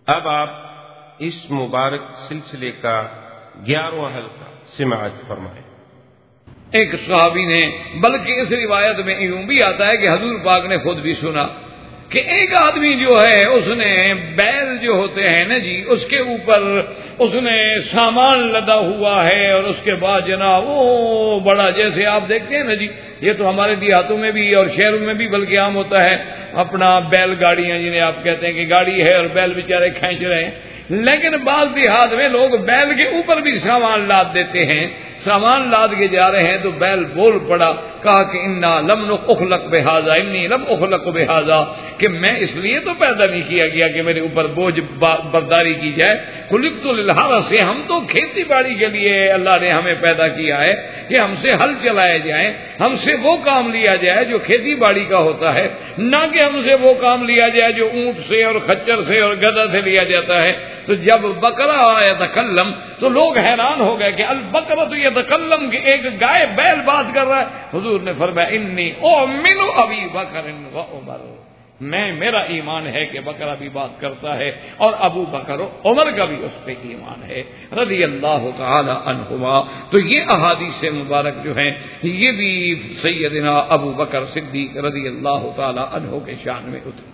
اب آپ اس مبارک سلسلے کا 11واں حلقہ سماعت فرمائیں۔ ایک صحابی نے، بلکہ اس روایت میں یوں بھی آتا ہے کہ حضور پاک نے خود بھی سنا کہ ایک آدمی جو ہے اس نے بیل جو ہوتے ہیں نا جی، اس کے اوپر اس نے سامان لدا ہوا ہے، اور اس کے بعد جناب وہ بڑا، جیسے آپ دیکھتے ہیں نا جی، یہ تو ہمارے دیہاتوں میں بھی اور شہروں میں بھی بلکہ عام ہوتا ہے، اپنا بیل گاڑیاں جنہیں آپ کہتے ہیں کہ گاڑی ہے اور بیل بیچارے کھینچ رہے ہیں، لیکن بعض دیہات میں لوگ بیل کے اوپر بھی سامان لاد دیتے ہیں، سامان لاد کے جا رہے ہیں تو بیل بول پڑا، کہا کہ انا لم اخلق بہذا، انی لم اخلق بہذا، کہ میں اس لیے تو پیدا نہیں کیا گیا کہ میرے اوپر بوجھ برداری کی جائے، خلقت للحرث، ہم تو کھیتی باڑی کے لیے اللہ نے ہمیں پیدا کیا ہے کہ ہم سے ہل چلائے جائیں، ہم سے وہ کام لیا جائے جو کھیتی باڑی کا ہوتا ہے، نہ کہ ہم سے وہ کام لیا جائے جو اونٹ سے اور خچر سے اور گدھا سے لیا جاتا ہے۔ تو جب بکرا یتکلم تو لوگ حیران ہو گئے کہ البقرۃ یتکلم، کہ ایک گائے بیل بات کر رہا ہے۔ حضور نے فرمایا انی اؤمن ابی بکر و عمر، میرا ایمان ہے کہ بکرا بھی بات کرتا ہے اور ابو بکر و عمر کا بھی اس پہ ایمان ہے رضی اللہ تعالی عنہما۔ تو یہ احادیث مبارک جو ہیں یہ بھی سیدنا ابو بکر صدیق رضی اللہ تعالی عنہ کے شان میں اتری۔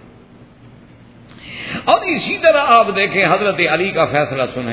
اور اسی طرح آپ دیکھیں حضرت علی کا فیصلہ سنیں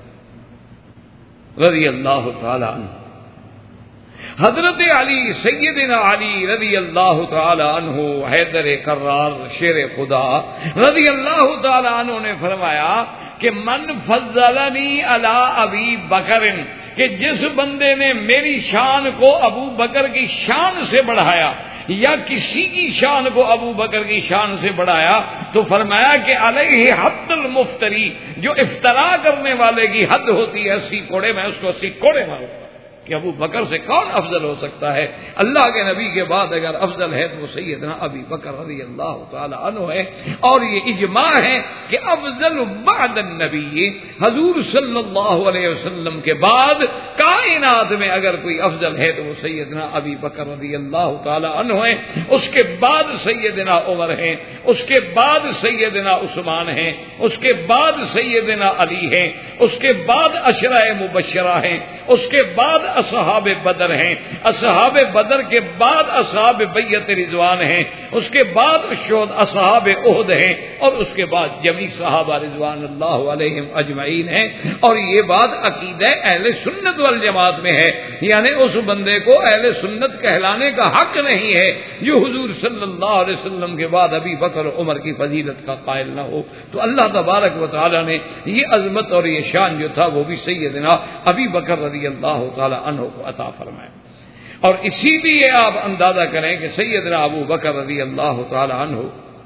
رضی اللہ تعالی عنہ۔ حضرت علی، سیدنا علی رضی اللہ تعالی عنہ، حیدر کرار شیر خدا رضی اللہ تعالی عنہ نے فرمایا کہ من فضلنی علی ابی بکر، کہ جس بندے نے میری شان کو ابو بکر کی شان سے بڑھایا یا کسی کی شان کو ابو بکر کی شان سے بڑھایا، تو فرمایا کہ علیہ حد المفتری، جو افترا کرنے والے کی حد ہوتی ہے 80 کوڑے، میں اس کو 80 کوڑے ماروں گا، کہ ابو بکر سے کون افضل ہو سکتا ہے؟ اللہ کے نبی کے بعد اگر افضل ہے تو وہ سیدنا ابی بکر رضی اللہ تعالی عنہ ہے، اور یہ اجماع ہے کہ افضل بعد النبی، حضور صلی اللہ علیہ وسلم کے بعد کائنات میں اگر کوئی افضل ہے تو وہ سیدنا ابی بکر رضی اللہ تعالی عنہ ہے، اس کے بعد سیدنا عمر ہیں، اس کے بعد سیدنا عثمان ہیں، اس کے بعد سیدنا علی ہیں، اس کے بعد عشرہ مبشرہ ہیں، اس کے بعد اصحاب بدر ہیں، اصحاب بدر کے بعد اصحاب بیعت رضوان ہیں، اس کے بعد اصحاب احد ہیں، اور اس کے بعد جمیع صحابہ رضوان اللہ علیہم اجمعین ہیں۔ اور یہ بات عقیدہ اہل سنت والجماعت میں ہے، یعنی اس بندے کو اہل سنت کہلانے کا حق نہیں ہے جو حضور صلی اللہ علیہ وسلم کے بعد ابی بکر و عمر کی فضیلت کا قائل نہ ہو۔ تو اللہ تبارک و تعالی نے یہ عظمت اور یہ شان جو تھا وہ بھی سیدنا ابی بکر رضی اللہ تعالی عنہ کو عطا فرمائے۔ اور اسی لیے آپ اندازہ کریں کہ سیدنا ابو بکر رضی اللہ تعالی عنہ،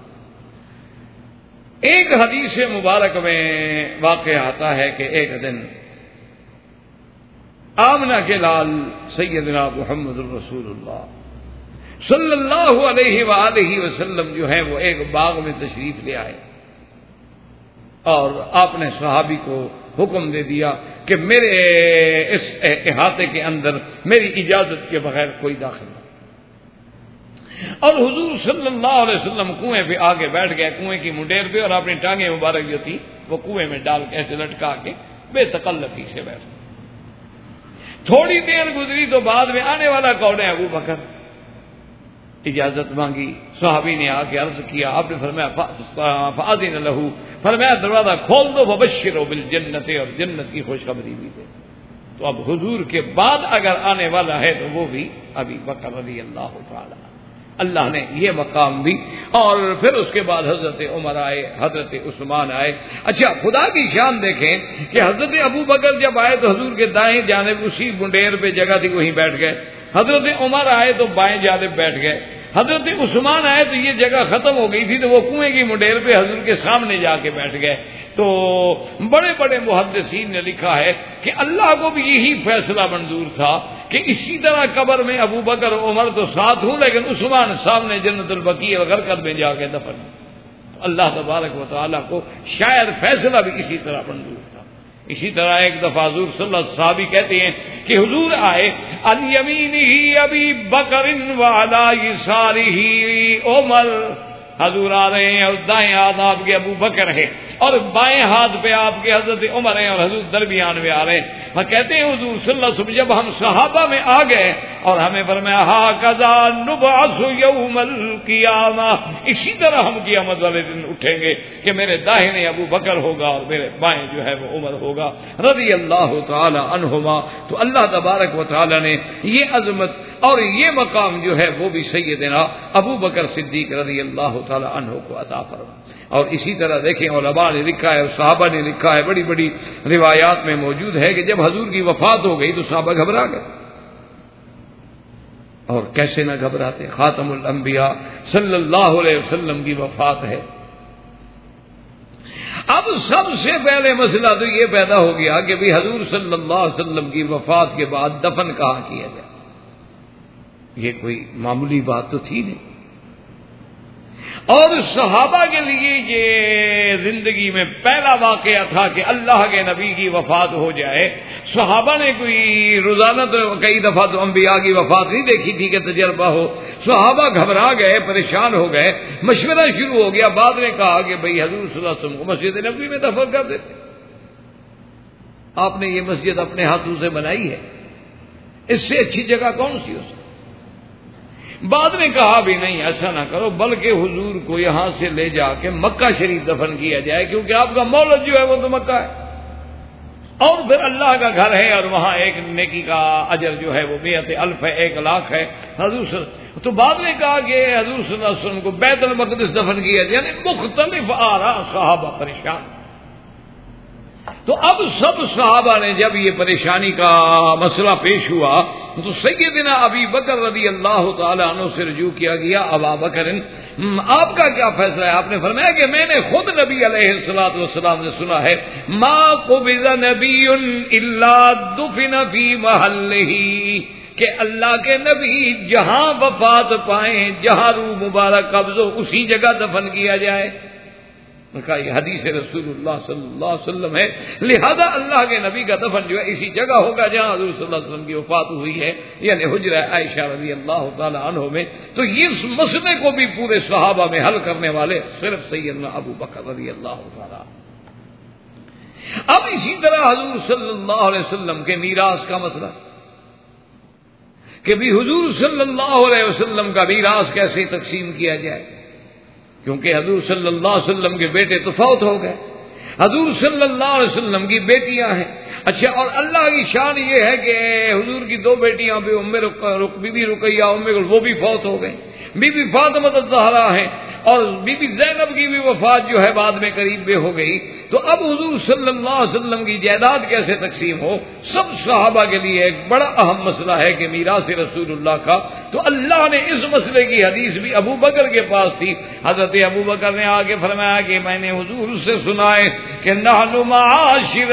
ایک حدیث مبارک میں واقع آتا ہے کہ ایک دن آمنہ کے لال سیدنا محمد الرسول اللہ صلی اللہ علیہ وآلہ وسلم جو ہے وہ ایک باغ میں تشریف لے آئے، اور آپ نے صحابی کو حکم دے دیا کہ میرے اس احاطے کے اندر میری اجازت کے بغیر کوئی داخل نہ۔ اور حضور صلی اللہ علیہ وسلم کنویں پہ آگے بیٹھ گئے، کنویں کی منڈیر پہ، اور اپنی ٹانگیں مبارک جو تھی وہ کنویں میں ڈال کے ایسے لٹکا کے بے تکلفی سے بیٹھ۔ تھوڑی دیر گزری تو بعد میں آنے والا کون ہے؟ ابو بکر۔ اجازت مانگی، صحابی نے آ کے عرض کیا، آپ نے فرمایا فاذن لہ، فرمایا دروازہ کھول دو، وبشروا بالجنت، اور جنت کی خوشخبری بھی دے۔ تو اب حضور کے بعد اگر آنے والا ہے تو وہ بھی ابی بکر رضی اللہ تعالی۔ اللہ نے یہ مقام بھی، اور پھر اس کے بعد حضرت عمر آئے، حضرت عثمان آئے۔ اچھا خدا کی شان دیکھیں کہ حضرت ابو بکر جب آئے تو حضور کے دائیں جانب اسی منڈیر پہ جگہ تھی وہیں بیٹھ گئے، حضرت عمر آئے تو بائیں جانب بیٹھ گئے، حضرت عثمان آئے تو یہ جگہ ختم ہو گئی تھی تو وہ کنویں کی منڈیر پہ حضور کے سامنے جا کے بیٹھ گئے۔ تو بڑے بڑے محدثین نے لکھا ہے کہ اللہ کو بھی یہی فیصلہ منظور تھا کہ اسی طرح قبر میں ابو بکر و عمر تو ساتھ ہوں، لیکن عثمان سامنے جنت البقیع الغرقد میں جا کے دفن۔ اللہ تبارک و تعالیٰ کو شاید فیصلہ بھی اسی طرح منظور تھا۔ اسی طرح ایک دفعہ حضور صلی اللہ علیہ وسلم صحابی کہتے ہیں کہ حضور آئے، عن یمینہ ابی بکر وعلی یسارہ عمر، حضور آ رہے ہیں اور دائیں ہاتھ آپ کے ابو بکر ہے اور بائیں ہاتھ پہ آپ کے حضرت عمر ہیں اور حضور درمیان میں آ رہے ہیں. وہ کہتے ہیں حضور صلی اللہ علیہ وسلم جب ہم صحابہ میں آ گئے اور ہمیں فرمایا ھَٰکَذَا نُبْعَثُ يَوْمَ الْقِیَامَہ، اسی طرح ہم قیامت والے دن اٹھیں گے کہ میرے داہنے ابو بکر ہوگا اور میرے بائیں جو ہے وہ عمر ہوگا رضی اللہ تعالی عنہما. تو اللہ تبارک و تعالی نے یہ عظمت اور یہ مقام جو ہے وہ بھی سیدنا ابو بکر صدیق رضی اللہ تعالی عنہ کو عطا فرما. اور اسی طرح دیکھیں علماء نے لکھا ہے اور صحابہ نے لکھا ہے، بڑی بڑی روایات میں موجود ہے کہ جب حضور کی وفات ہو گئی تو صحابہ گھبرا گئے. اور کیسے نہ گھبراتے، خاتم الانبیاء صلی اللہ علیہ وسلم کی وفات ہے. اب سب سے پہلے مسئلہ تو یہ پیدا ہو گیا کہ بھی حضور صلی اللہ علیہ وسلم کی وفات کے بعد دفن کہاں کیا جائے. یہ کوئی معمولی بات تو تھی نہیں، اور صحابہ کے لیے یہ زندگی میں پہلا واقعہ تھا کہ اللہ کے نبی کی وفات ہو جائے. صحابہ نے کوئی روزانہ تو کئی دفعہ تو انبیاء کی وفات نہیں دیکھی تھی کہ تجربہ ہو. صحابہ گھبرا گئے، پریشان ہو گئے، مشورہ شروع ہو گیا. بعد نے کہا کہ بھئی حضور صلی اللہ علیہ وسلم کو مسجد نبوی میں دفن کر دیتے، آپ نے یہ مسجد اپنے ہاتھوں سے بنائی ہے، اس سے اچھی جگہ کون سی ہو سکتی. بعد نے کہا بھی نہیں ایسا نہ کرو، بلکہ حضور کو یہاں سے لے جا کے مکہ شریف دفن کیا جائے، کیونکہ آپ کا مولد جو ہے وہ تو مکہ ہے اور پھر اللہ کا گھر ہے اور وہاں ایک نیکی کا اجر جو ہے وہ 100,000 ہے، 1,00,000 ہے. حضور تو بعد نے کہا کہ حضور صلی اللہ علیہ وسلم کو بیت المقدس دفن کیا جائے. یعنی مختلف آراء، صحابہ پریشان. تو اب سب صحابہ نے جب یہ پریشانی کا مسئلہ پیش ہوا تو سیدنا ابی بکر رضی اللہ تعالی عنہ سے رجوع کیا گیا. ابا بکر آپ کا کیا فیصلہ ہے؟ آپ نے فرمایا کہ میں نے خود نبی علیہ الصلوۃ والسلام سے سنا ہے ما قبض نبی الا دفن فی محلہ، کہ اللہ کے نبی جہاں وفات پائیں، جہاں روح مبارک قبض ہو اسی جگہ دفن کیا جائے. کہا یہ حدیث رسول اللہ صلی اللہ علیہ وسلم ہے، لہذا اللہ کے نبی کا دفن جو ہے اسی جگہ ہوگا جہاں حضور صلی اللہ علیہ وسلم کی وفات ہوئی ہے، یعنی حجرہ عائشہ رضی اللہ تعالی عنہ میں. تو اس مسئلے کو بھی پورے صحابہ میں حل کرنے والے صرف سیدنا ابو بکر رضی اللہ تعالی. اب اسی طرح حضور صلی اللہ علیہ وسلم کے میراث کا مسئلہ کہ بھی حضور صلی اللہ علیہ وسلم کا میراث کیسے تقسیم کیا جائے، کیونکہ حضور صلی اللہ علیہ وسلم کے بیٹے تو فوت ہو گئے، حضور صلی اللہ علیہ وسلم کی بیٹیاں ہیں. اچھا، اور اللہ کی شان یہ ہے کہ حضور کی 2 بیٹیاں بھی بی بی رقیہ وہ بھی فوت ہو گئیں، بی بی فاطمہ الزہرا ہیں، اور بی بی زینب کی بھی وفات جو ہے بعد میں قریب میں ہو گئی. تو اب حضور صلی اللہ علیہ وسلم کی جائیداد کیسے تقسیم ہو، سب صحابہ کے لیے ایک بڑا اہم مسئلہ ہے کہ میراث رسول اللہ کا. تو اللہ نے اس مسئلے کی حدیث بھی ابو بکر کے پاس تھی. حضرت ابو بکر نے آگے فرمایا کہ میں نے حضور سے سنا ہے کہ نحن معاشر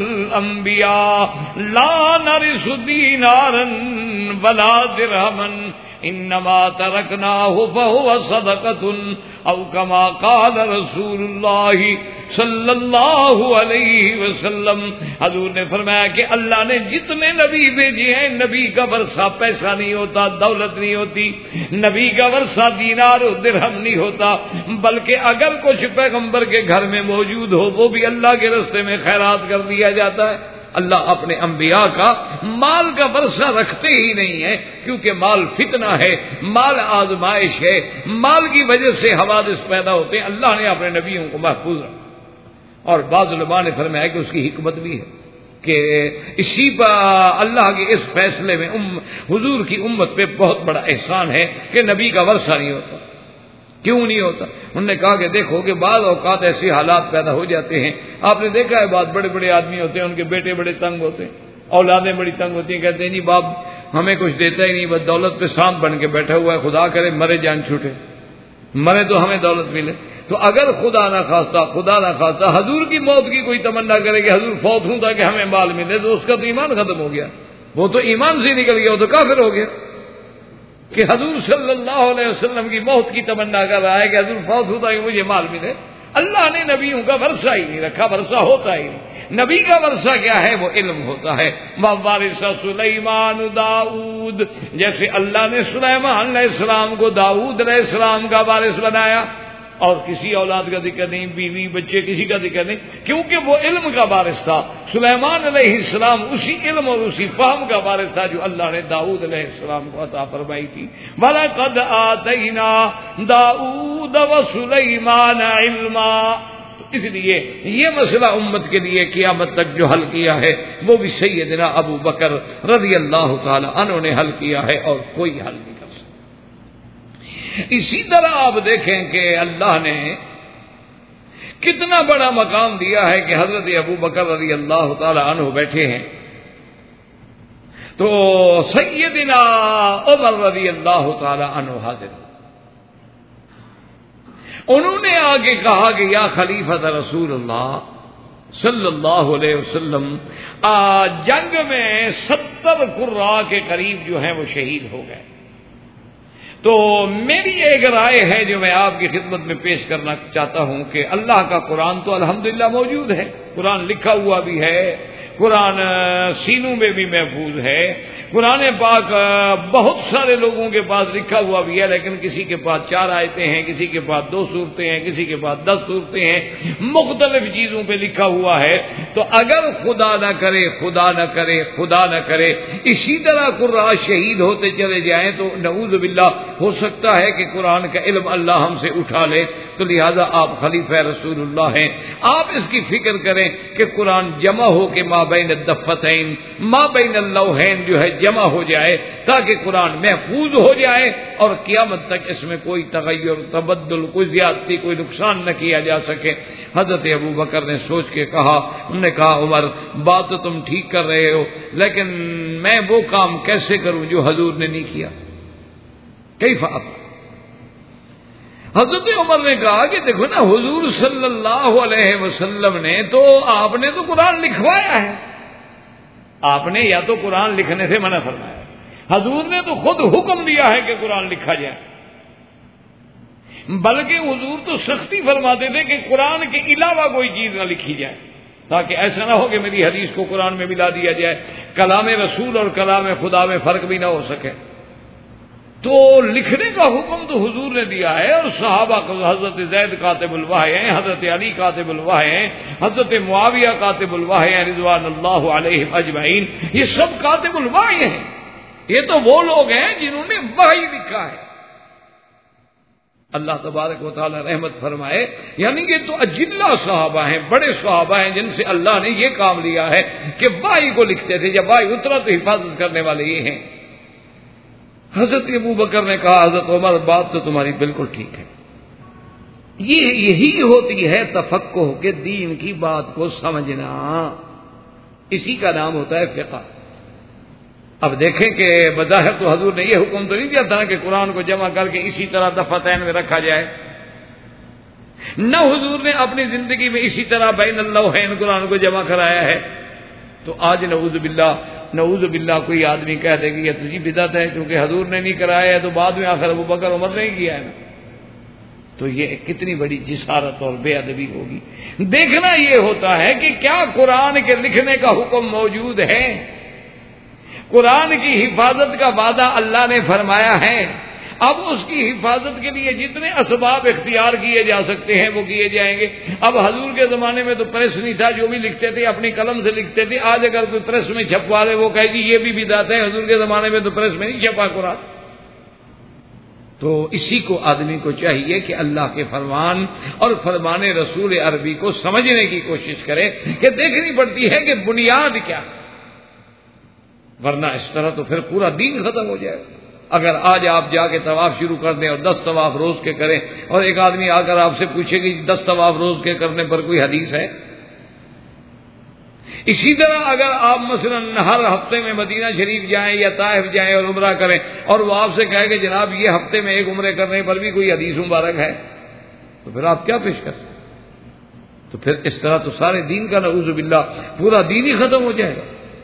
الانبیاء لا نرث دینارا ولا درہما انما ترکناہ فہو صدقۃ او کما قال رسول اللہ صلی اللہ علیہ وسلم. حضور نے فرمایا کہ اللہ نے جتنے نبی بھیجے ہیں، نبی کا ورثہ پیسہ نہیں ہوتا، دولت نہیں ہوتی، نبی کا ورثہ دینار و درہم نہیں ہوتا، بلکہ اگر کچھ پیغمبر کے گھر میں موجود ہو وہ بھی اللہ کے راستے میں خیرات کر دیا جاتا ہے. اللہ اپنے انبیاء کا مال کا ورثہ رکھتے ہی نہیں ہے، کیونکہ مال فتنہ ہے، مال آزمائش ہے، مال کی وجہ سے حوادث پیدا ہوتے ہیں. اللہ نے اپنے نبیوں کو محفوظ رکھا. اور بعض علماء نے فرمایا کہ اس کی حکمت بھی ہے کہ اسی پر اللہ کے اس فیصلے میں حضور کی امت پہ بہت بڑا احسان ہے کہ نبی کا ورثہ نہیں ہوتا. کیوں نہیں ہوتا؟ انہوں نے کہا کہ دیکھو کہ بعض اوقات ایسے حالات پیدا ہو جاتے ہیں، آپ نے دیکھا ہے بعض بڑے بڑے آدمی ہوتے ہیں، ان کے بیٹے بڑے تنگ ہوتے ہیں، اولادیں بڑی تنگ ہوتی ہیں، کہتے ہیں جی باپ ہمیں کچھ دیتا ہی نہیں، بس دولت پہ سانپ بن کے بیٹھا ہوا ہے، خدا کرے مرے جان چھوٹے، مرے تو ہمیں دولت ملے. تو اگر خدا نہ خواستہ حضور کی موت کی کوئی تمنا کرے کہ حضور فوت ہوں تاکہ ہمیں مال ملے، تو اس کا تو ایمان ختم ہو گیا، وہ تو ایمان سے نکل گیا، وہ تو کافر ہو گیا. کہ حضور صلی اللہ علیہ وسلم کی موت کی تمنا کر رہا ہے کہ حضور فوت ہوتا ہے مجھے مال ملے. اللہ نے نبیوں کا ورثہ ہی نہیں رکھا، ورثہ ہوتا ہی نہیں. نبی کا ورثہ کیا ہے؟ وہ علم ہوتا ہے. وَوَارِثَ سُلَيْمَانُ داؤد، جیسے اللہ نے سلیمان علیہ السلام کو داؤد علیہ السلام کا وارث بنایا. اور کسی اولاد کا ذکر نہیں، بیوی بچے کسی کا ذکر نہیں، کیونکہ وہ علم کا وارث تھا۔ سلیمان علیہ السلام اسی علم اور اسی فہم کا وارث تھا جو اللہ نے داؤد علیہ السلام کو عطا فرمائی تھی۔ وَلَقَدْ آتَيْنَا دَاؤُودَ وَسُلَيْمَانَ عِلْمًا۔ تو اس لیے یہ مسئلہ امت کے لیے قیامت تک جو حل کیا ہے وہ بھی سیدنا ابو بکر رضی اللہ تعالی عنہ نے حل کیا ہے، اور کوئی حل نہیں کر سکتا۔ اسی طرح آپ دیکھیں کہ اللہ نے کتنا بڑا مقام دیا ہے کہ حضرت ابو بکر رضی اللہ تعالی عنہ بیٹھے ہیں تو سیدنا عمر رضی اللہ تعالی عنہ حاضر، انہوں نے آگے کہا کہ یا خلیفۃ رسول اللہ صلی اللہ علیہ وسلم، جنگ میں 70 قراء کے قریب جو ہیں وہ شہید ہو گئے، تو میری ایک رائے ہے جو میں آپ کی خدمت میں پیش کرنا چاہتا ہوں کہ اللہ کا قرآن تو الحمدللہ موجود ہے، قرآن لکھا ہوا بھی ہے، قرآن سینوں میں بھی محفوظ ہے، قرآن پاک بہت سارے لوگوں کے پاس لکھا ہوا بھی ہے، لیکن کسی کے پاس 4 آیتیں ہیں، کسی کے پاس 2 سورتیں ہیں، کسی کے پاس 10 سورتیں ہیں، مختلف چیزوں پہ لکھا ہوا ہے۔ تو اگر خدا نہ کرے خدا نہ کرے خدا نہ کرے اسی طرح قراء شہید ہوتے چلے جائیں تو نعوذ باللہ ہو سکتا ہے کہ قرآن کا علم اللہ ہم سے اٹھا لے۔ تو لہذا آپ خلیفہ رسول اللہ ہیں، آپ اس کی فکر کریں کہ قرآن جمع ہو کے ما بین الدفتین ما بین اللوحین جو ہے جمع ہو جائے تاکہ قرآن محفوظ ہو جائے اور قیامت تک اس میں کوئی تغیر تبدل کوئی زیادتی کوئی نقصان نہ کیا جا سکے۔ حضرت ابو بکر نے سوچ کے کہا، انہوں نے کہا عمر بات تو تم ٹھیک کر رہے ہو، لیکن میں وہ کام کیسے کروں جو حضور نے نہیں کیا؟ کیف افعل؟ حضرت عمر نے کہا کہ دیکھو نا، حضور صلی اللہ علیہ وسلم نے تو آپ نے تو قرآن لکھوایا ہے، آپ نے یا تو قرآن لکھنے سے منع فرمایا، حضور نے تو خود حکم دیا ہے کہ قرآن لکھا جائے، بلکہ حضور تو سختی فرماتے تھے کہ قرآن کے علاوہ کوئی چیز نہ لکھی جائے، تاکہ ایسا نہ ہو کہ میری حدیث کو قرآن میں ملا دیا جائے، کلام رسول اور کلام خدا میں فرق بھی نہ ہو سکے۔ تو لکھنے کا حکم تو حضور نے دیا ہے، اور صحابہ کو حضرت زید کاتب الوحی ہیں، حضرت علی کاتب الوحی ہیں، حضرت معاویہ کاتب الوحی ہیں رضوان اللہ علیہم اجمعین، یہ سب کاتب الوحی ہیں، یہ تو وہ لوگ ہیں جنہوں نے وحی لکھا ہے۔ اللہ تبارک و تعالی رحمت فرمائے، یعنی یہ تو اجلہ صحابہ ہیں، بڑے صحابہ ہیں جن سے اللہ نے یہ کام لیا ہے کہ وحی کو لکھتے تھے، جب وحی اترا تو حفاظت کرنے والے یہ ہیں۔ حضرت ابو بکر نے کہا حضرت عمر بات تو تمہاری بالکل ٹھیک ہے، یہی ہوتی ہے تفقہ کے دین کی بات کو سمجھنا، اسی کا نام ہوتا ہے فقہ۔ اب دیکھیں کہ بظاہر تو حضور نے یہ حکم تو نہیں دیا تھا کہ قرآن کو جمع کر کے اسی طرح دفتین میں رکھا جائے، نہ حضور نے اپنی زندگی میں اسی طرح بین اللوحین قرآن کو جمع کرایا ہے۔ تو آج نعوذ باللہ کوئی آدمی کہہ دے گی یہ تجھی بدعت ہے کیونکہ حضور نے نہیں کرایا ہے، تو بعد میں آخر ابو بکر عمر نے کیا ہے نا، تو یہ کتنی بڑی جسارت اور بے ادبی ہوگی۔ دیکھنا یہ ہوتا ہے کہ کیا قرآن کے لکھنے کا حکم موجود ہے، قرآن کی حفاظت کا وعدہ اللہ نے فرمایا ہے، اب اس کی حفاظت کے لیے جتنے اسباب اختیار کیے جا سکتے ہیں وہ کیے جائیں گے۔ اب حضور کے زمانے میں تو پریس نہیں تھا، جو بھی لکھتے تھے اپنی قلم سے لکھتے تھے، آج اگر کوئی پریس میں چھپوا لے وہ کہے گی یہ بھی بدعت ہے، حضور کے زمانے میں تو پریس میں نہیں چھپا قرآن۔ تو اسی کو آدمی کو چاہیے کہ اللہ کے فرمان اور فرمان رسول عربی کو سمجھنے کی کوشش کرے کہ دیکھنی پڑتی ہے کہ بنیاد کیا، ورنہ اس طرح تو پھر پورا دین ختم ہو جائے۔ اگر آج آپ جا کے طواف شروع کر دیں اور 10 طواف روز کے کریں، اور ایک آدمی آ کر آپ سے پوچھے کہ 10 طواف روز کے کرنے پر کوئی حدیث ہے؟ اسی طرح اگر آپ مثلا ہر ہفتے میں مدینہ شریف جائیں یا طائف جائیں اور عمرہ کریں، اور وہ آپ سے کہے کہ جناب یہ ہفتے میں ایک عمرے کرنے پر بھی کوئی حدیث مبارک ہے، تو پھر آپ کیا پیش کر سکتے؟ تو پھر اس طرح تو سارے دین کا نعوذ باللہ پورا دین ہی ختم ہو جائے گا۔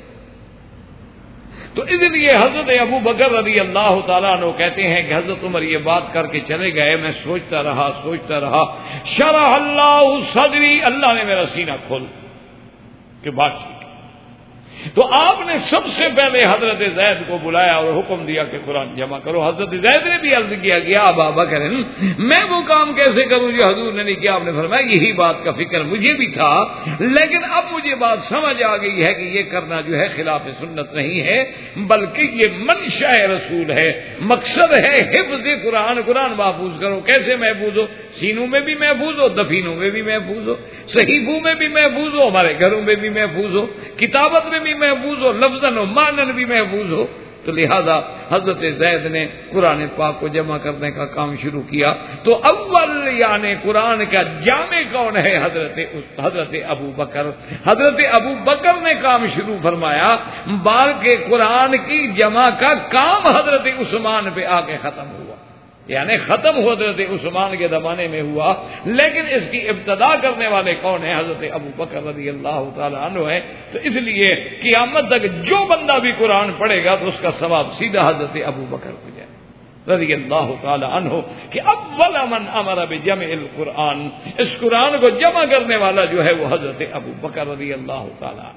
تو اس لیے حضرت ابو بکر رضی اللہ تعالیٰ عنہ کہتے ہیں کہ حضرت عمر یہ بات کر کے چلے گئے، میں سوچتا رہا شرح اللہ صدری، اللہ نے میرا سینہ کھول کہ بات ٹھیک ہے۔ تو آپ نے سب سے پہلے حضرت زید کو بلایا اور حکم دیا کہ قرآن جمع کرو. حضرت زید نے بھی عرض کیا کہ ابا بکر میں وہ کام کیسے کروں جو حضور نے نہیں کیا. آپ نے فرمایا یہی بات کا فکر مجھے بھی تھا، لیکن اب مجھے بات سمجھ آ گئی ہے کہ یہ کرنا جو ہے خلاف سنت نہیں ہے، بلکہ یہ منشاء رسول ہے، مقصد ہے حفظ قرآن. قرآن محفوظ کرو. کیسے محفوظ ہو؟ سینوں میں بھی محفوظ ہو، دفینوں میں بھی محفوظ ہو، صحیفوں میں بھی محفوظ ہو، ہمارے گھروں میں بھی محفوظ ہو، کتابت میں بھی محفوظ ہو، لفظاً و معنن بھی محفوظ ہو. تو لہذا حضرت زید نے قرآن پاک کو جمع کرنے کا کام شروع کیا. تو اول یعنی قرآن کا جامع کون ہے؟ حضرت ابو بکر. حضرت ابو بکر نے کام شروع فرمایا. بال کے قرآن کی جمع کا کام حضرت عثمان پہ آ کے ختم ہوا، یعنی ختم حضرت عثمان کے زمانے میں ہوا، لیکن اس کی ابتدا کرنے والے کون ہیں؟ حضرت ابو بکر رضی اللہ تعالی عنہ ہے. تو اس لیے قیامت تک جو بندہ بھی قرآن پڑھے گا تو اس کا ثواب سیدھا حضرت ابو بکر کو جائے رضی اللہ تعالی عنہ کہ اول من امر بجمع القرآن، اس قرآن کو جمع کرنے والا جو ہے وہ حضرت ابو بکر رضی اللہ تعالی عنہ.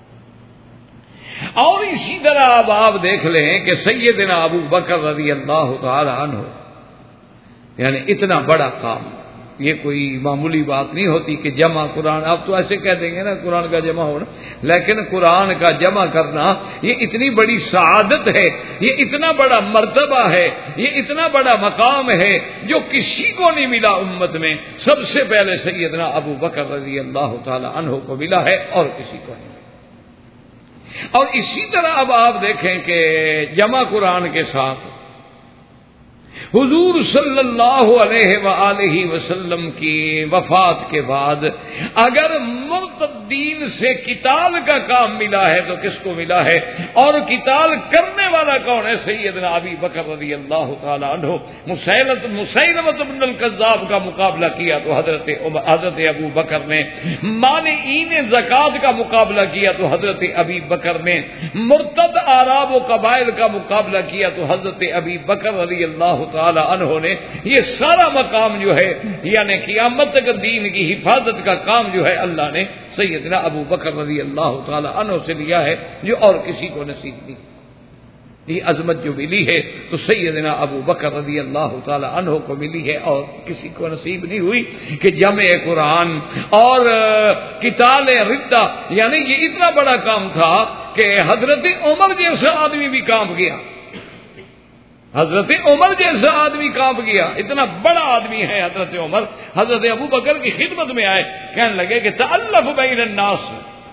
اور اسی طرح اب آپ دیکھ لیں کہ سیدنا ابو بکر رضی اللہ تعالی عنہ، یعنی اتنا بڑا کام، یہ کوئی معمولی بات نہیں ہوتی کہ جمع قرآن. آپ تو ایسے کہہ دیں گے نا قرآن کا جمع ہونا، لیکن قرآن کا جمع کرنا یہ اتنی بڑی سعادت ہے، یہ اتنا بڑا مرتبہ ہے، یہ اتنا بڑا مقام ہے جو کسی کو نہیں ملا امت میں. سب سے پہلے سیدنا ابو بکر رضی اللہ تعالی عنہ کو ملا ہے اور کسی کو نہیں. اور اسی طرح اب آپ دیکھیں کہ جمع قرآن کے ساتھ حضور صلی اللہ علیہ وآلہ وسلم کی وفات کے بعد اگر مرتدین سے قتال کا کام ملا ہے تو کس کو ملا ہے؟ اور قتال کرنے والا کون ہے؟ سیدنا ابی بکر رضی اللہ تعالی عنہ. مسیلمۃ بن الکذاب کا مقابلہ کیا تو حضرت ابو بکر نے. مانعین زکوٰۃ کا مقابلہ کیا تو حضرت ابی بکر نے. مرتد اعراب و قبائل کا مقابلہ کیا تو حضرت ابی بکر رضی اللہ تعالی عنہ نے. یہ سارا مقام جو ہے یعنی قیامت تک دین کی حفاظت کا کام جو ہے اللہ نے سیدنا ابو بکر رضی اللہ تعالی عنہ سے لیا ہے، جو اور کسی کو نصیب نہیں. یہ عظمت جو ملی ہے تو سیدنا ابو بکر رضی اللہ تعالی عنہ کو ملی ہے اور کسی کو نصیب نہیں ہوئی کہ جمع قرآن اور قتال ردہ. یعنی یہ اتنا بڑا کام تھا کہ حضرت عمر جیسا آدمی بھی کام کیا. حضرت عمر جیسا آدمی کانپ گیا. اتنا بڑا آدمی ہے حضرت عمر. حضرت ابو بکر کی خدمت میں آئے، کہنے لگے کہ تألف بین الناس.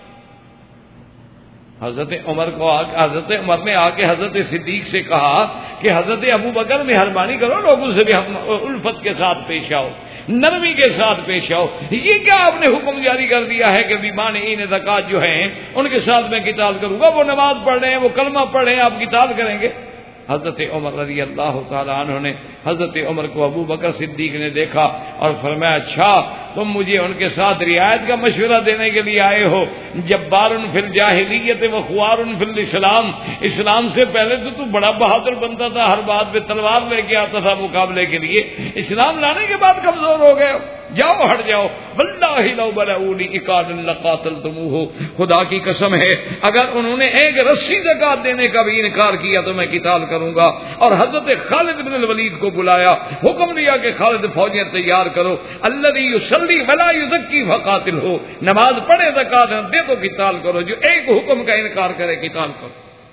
حضرت عمر نے آ کے حضرت صدیق سے کہا کہ حضرت ابو بکر مہربانی کرو، لوگوں سے بھی الفت کے ساتھ پیش آؤ، نرمی کے ساتھ پیش آؤ. یہ کیا آپ نے حکم جاری کر دیا ہے کہ مانعین زکوٰۃ جو ہیں ان کے ساتھ میں قتال کروں گا؟ وہ نماز پڑھ رہے ہیں، وہ کلمہ پڑھ رہے ہیں، آپ قتال کریں گے؟ حضرت عمر رضی اللہ تعالی عنہ نے حضرت عمر کو ابو بکر صدیق نے دیکھا اور فرمایا اچھا تم مجھے ان کے ساتھ رعایت کا مشورہ دینے کے لیے آئے ہو. جبار فی الجاہلیت و خوار فی الاسلام. اسلام سے پہلے تو بڑا بہادر بنتا تھا، ہر بات پہ تلوار لے کے آتا تھا مقابلے کے لیے. اسلام لانے کے بعد کمزور ہو گئے، جاؤ ہٹ جاؤ. واللہ لو بلعونی اکاد لقاتلتموہ. خدا کی قسم ہے اگر انہوں نے ایک رسی زکات دینے کا بھی انکار کیا تو میں قتال کروں گا. اور حضرت خالد بن الولید کو بلایا، حکم دیا کہ خالد فوجیں تیار کرو. الذی یصلی ولا یزکی فقاتلہ. نماز پڑھے زکات دے تو قتال کرو، جو ایک حکم کا انکار کرے قتال کرو.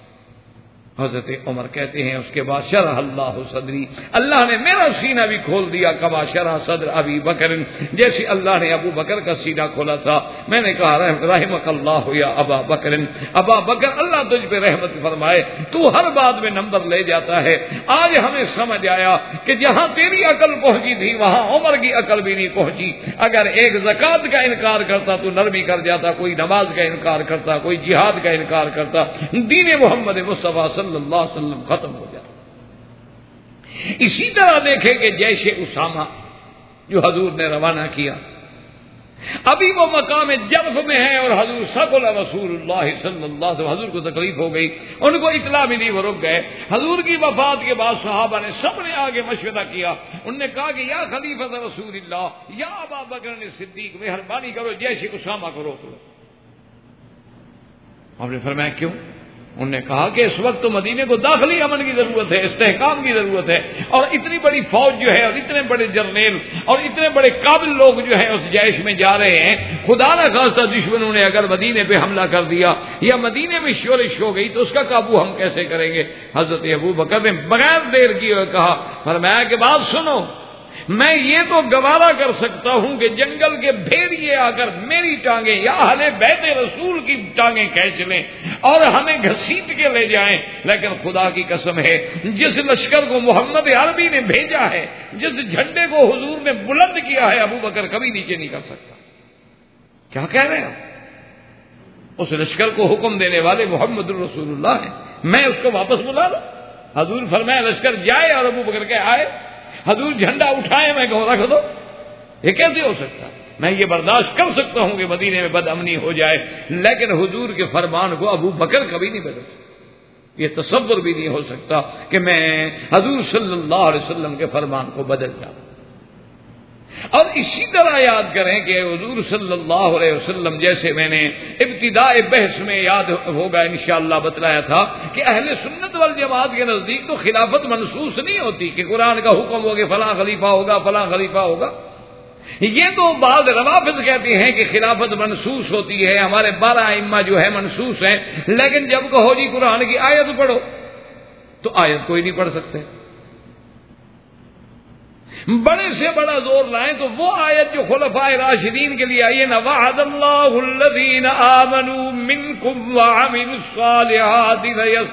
حضرت عمر کہتے ہیں اس کے بعد شرح اللہ صدری، اللہ نے میرا سینہ بھی کھول دیا کما شرح صدر ابی بکر، جیسے اللہ نے ابو بکر کا سینہ کھولا تھا. میں نے کہا رحمک اللہ یا ابا بکر، ابا بکر اللہ تجھ پہ رحمت فرمائے، تو ہر بات میں نمبر لے جاتا ہے. آج ہمیں سمجھ آیا کہ جہاں تیری عقل پہنچی تھی وہاں عمر کی عقل بھی نہیں پہنچی. اگر ایک زکات کا انکار کرتا تو نرمی کر جاتا، کوئی نماز کا انکار کرتا، کوئی جہاد کا انکار کرتا، دین محمد مصطفیٰ صلی اللہ علیہ وسلم ختم ہو جاتا. اسی طرح دیکھیں کہ جیش اسامہ جو حضور نے روانہ کیا، ابھی وہ مقام جرف میں ہے اور حضور ثقل رسول اللہ صلی اللہ علیہ وسلم، حضور کو تکلیف ہو گئی، ان کو اطلاع ملی، وہ رک گئے. حضور کی وفات کے بعد صحابہ نے سب نے آگے مشورہ کیا. انہوں نے کہا کہ یا خلیفۃ رسول اللہ یا ابا بکر صدیق، مہربانی کرو جیش اسامہ کو روک لو. آپ نے فرمایا کیوں؟ انہوں نے کہا کہ اس وقت تو مدینے کو داخلی امن کی ضرورت ہے، استحکام کی ضرورت ہے، اور اتنی بڑی فوج جو ہے اور اتنے بڑے جرنیل اور اتنے بڑے قابل لوگ جو ہیں اس جیش میں جا رہے ہیں، خدا نہ خواستہ دشمنوں نے اگر مدینے پہ حملہ کر دیا یا مدینے میں شورش ہو گئی تو اس کا قابو ہم کیسے کریں گے؟ حضرت ابو بکر نے بغیر دیر کیے کہا، فرمایا کہ بات سنو، میں یہ تو گوارا کر سکتا ہوں کہ جنگل کے بھیڑیے آ کر میری ٹانگیں یا اہل بیت رسول کی ٹانگیں کھینچ لیں اور ہمیں گھسیٹ کے لے جائیں، لیکن خدا کی قسم ہے جس لشکر کو محمد عربی نے بھیجا ہے، جس جھنڈے کو حضور نے بلند کیا ہے، ابو بکر کبھی نیچے نہیں کر سکتا۔ کیا کہہ رہے ہیں؟ اس لشکر کو حکم دینے والے محمد الرسول اللہ ہیں، میں اس کو واپس بلا لوں؟ حضور فرمایا لشکر جائے اور ابو بکر کے آئے، حضور جھنڈا اٹھائے، میں کہوں رکھ دو، یہ کیسے ہو سکتا؟ میں یہ برداشت کر سکتا ہوں کہ مدینے میں بد امنی ہو جائے، لیکن حضور کے فرمان کو ابو بکر کبھی نہیں بدل سکتا۔ یہ تصور بھی نہیں ہو سکتا کہ میں حضور صلی اللہ علیہ وسلم کے فرمان کو بدل جاؤں۔ اور اسی طرح یاد کریں کہ حضور صلی اللہ علیہ وسلم، جیسے میں نے ابتداء بحث میں یاد ہوگا انشاءاللہ بتلایا تھا کہ اہل سنت والجماعت کے نزدیک تو خلافت منسوخ نہیں ہوتی کہ قرآن کا حکم ہو کہ فلاں خلیفہ ہوگا فلاں خلیفہ ہوگا۔ یہ تو بعض روافض کہتے ہیں کہ خلافت منسوخ ہوتی ہے، ہمارے 12 ائمہ جو ہے منسوخ ہیں، لیکن جب کہو جی قرآن کی آیت پڑھو تو آیت کوئی نہیں پڑھ سکتے۔ بڑے سے بڑا زور لائیں تو وہ آیت جو خلفائے راشدین کے لیے آئی ہے نا، وعد اللہ الذین آمنوا منکم وعملوا الصالحات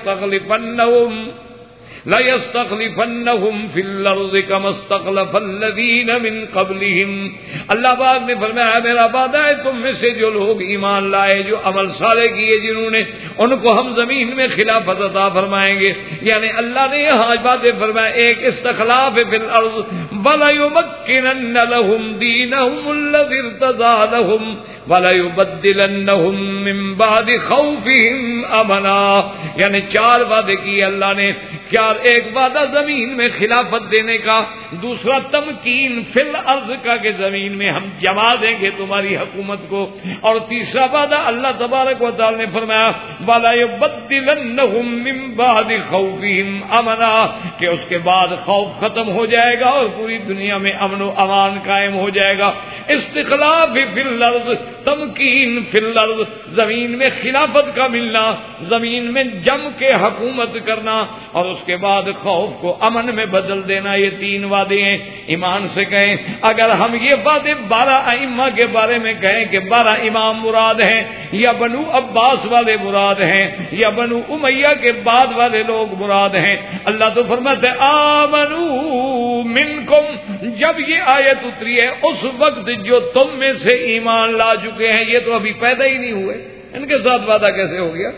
لَيَسْتَخْلِفَنَّهُمْ فِي الْأَرْضِ كَمَا اسْتَخْلَفَ الَّذِينَ مِنْ قَبْلِهِمْ۔ اللہ پاک نے فرمایا میرا وعدہ ہے تم میں سے جو لوگ ایمان لائے، جو عمل صالح کیے جنہوں نے، ان کو ہم زمین میں خلافت عطا فرمائیں گے۔ یعنی اللہ نے یہاں باتیں فرمایا، ایک استخلاف فی الارض وَلَيُمَكِّنَنَّ لَهُمْ دِينَهُمُ الَّذِي ارْتَضَىٰ لَهُمْ وَلَيُبَدِّلَنَّهُمْ مِنْ بَعْدِ خَوْفِهِمْ أَمْنًا۔ یعنی 4 وعدے کیے اللہ نے، کیا ایک وعدہ زمین میں خلافت دینے کا، دوسرا تمکین فی الارض کا کہ زمین میں ہم جما دیں گے تمہاری حکومت کو، اور تیسرا وعدہ اللہ تبارک و تعالی نے فرمایا وَلَا يُبَدِّلَنَّهُم مِّن بَعْدِ خَوْفِهِمْ أَمْنًا، کہ اس کے بعد خوف ختم ہو جائے گا اور پوری دنیا میں امن و امان قائم ہو جائے گا۔ استخلاف فی الارض، تمکین فی الارض، زمین میں خلافت کا ملنا، زمین میں جم کے حکومت کرنا، اور اس کے بعد خوف کو امن میں بدل دینا، یہ 3 وعدے ہیں۔ ایمان سے کہیں اگر ہم یہ وعدے 12 ائمہ کے بارے میں کہیں کہ 12 امام مراد ہیں یا بنو عباس والے مراد ہیں یا بنو امیہ کے بعد والے لوگ مراد ہیں، اللہ تو فرماتے ہیں آمنو منکم، جب یہ آیت اتری ہے اس وقت جو تم میں سے ایمان لا چکے ہیں، یہ تو ابھی پیدا ہی نہیں ہوئے، ان کے ساتھ وعدہ کیسے ہو گیا؟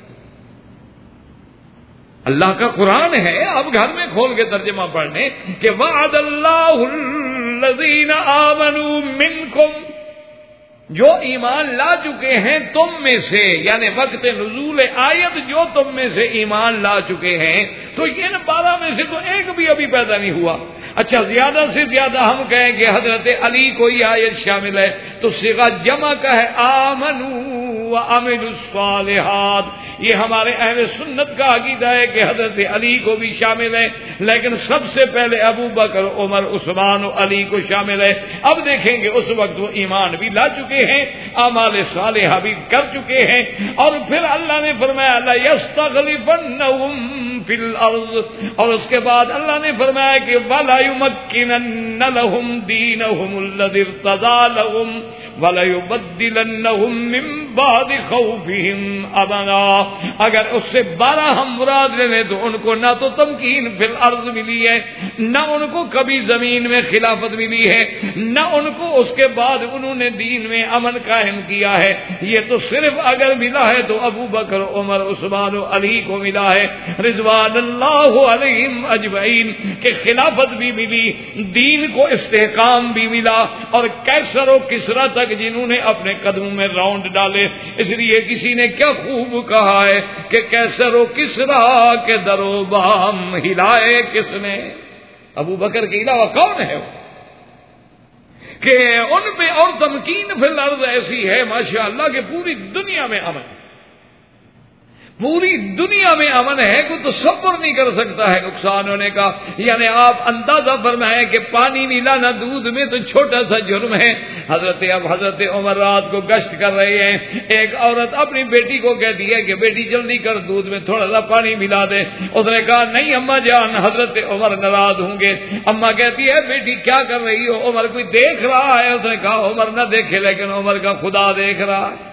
اللہ کا قرآن ہے، اب گھر میں کھول کے ترجمہ پڑھنے کہ وعد اللہ الذین آمنوا منکم، جو ایمان لا چکے ہیں تم میں سے، یعنی وقت نزول آیت جو تم میں سے ایمان لا چکے ہیں، تو ان 12 میں سے تو ایک بھی ابھی پیدا نہیں ہوا۔ اچھا زیادہ سے زیادہ ہم کہیں کہ حضرت علی کو یہ آیت شامل ہے تو صیغہ جمع کا ہے آمنوا وعملوا الصالحات۔ یہ ہمارے اہل سنت کا عقیدہ ہے کہ حضرت علی کو بھی شامل ہے، لیکن سب سے پہلے ابو بکر، عمر، عثمان و علی کو شامل ہے۔ اب دیکھیں گے اس وقت وہ ایمان بھی لا چکے ہیں، اعمال صالحہ بھی کر چکے ہیں، اور پھر اللہ نے فرمایا لَيَسْتَخْلِفَنَّهُمْ فِي الْأَرْضِ، اور اس کے بعد اللہ نے فرمایا کہ وَلَيُمَكِّنَنَّ لَهُمْ دِينَهُمُ الَّذِي ارْتَضَىٰ لَهُمْ وَلَيُبَدِّلَنَّهُم مِّن بَعْدِ خَوْفِهِمْ أَمْنًا۔ اگر اس سے 12 ہم مراد لے لیں تو ان کو نہ تو تمکین فی الارض ملی ہے، نہ ان کو کبھی زمین میں خلافت ملی ہے، نہ ان کو اس کے بعد انہوں نے دین میں امن قائم کیا ہے۔ یہ تو صرف اگر ملا ہے تو ابو بکر، عمر، عثمان و علی کو ملا ہے رضوان اللہ علیہم اجمعین، کہ خلافت بھی ملی، دین کو استحکام بھی ملا، اور کیسر و کسرا تک جنہوں نے اپنے قدموں میں راؤنڈ ڈالے۔ اس لیے کسی نے کیا خوب کہا ہے کہ کیسر و کسرا کے در و بام ہلائے کس نے؟ ابو بکر کے علاوہ کون ہے وہ؟ کہ ان پہ اور تمکین فی الارض ایسی ہے ماشاءاللہ کہ پوری دنیا میں امن، پوری دنیا میں امن ہے، کوئی تصور نہیں کر سکتا ہے نقصان ہونے کا. یعنی آپ اندازہ فرمائیں کہ پانی ملانا دودھ میں تو چھوٹا سا جرم ہے. حضرت عمر رات کو گشت کر رہے ہیں، ایک عورت اپنی بیٹی کو کہتی ہے کہ بیٹی جلدی کر دودھ میں تھوڑا سا پانی ملا دے. اس نے کہا نہیں اماں جان، حضرت عمر ناراض ہوں گے. اماں کہتی ہے بیٹی کیا کر رہی ہو؟ عمر کوئی دیکھ رہا ہے؟ اس نے کہا عمر نہ دیکھے لیکن عمر کا خدا دیکھ رہا ہے.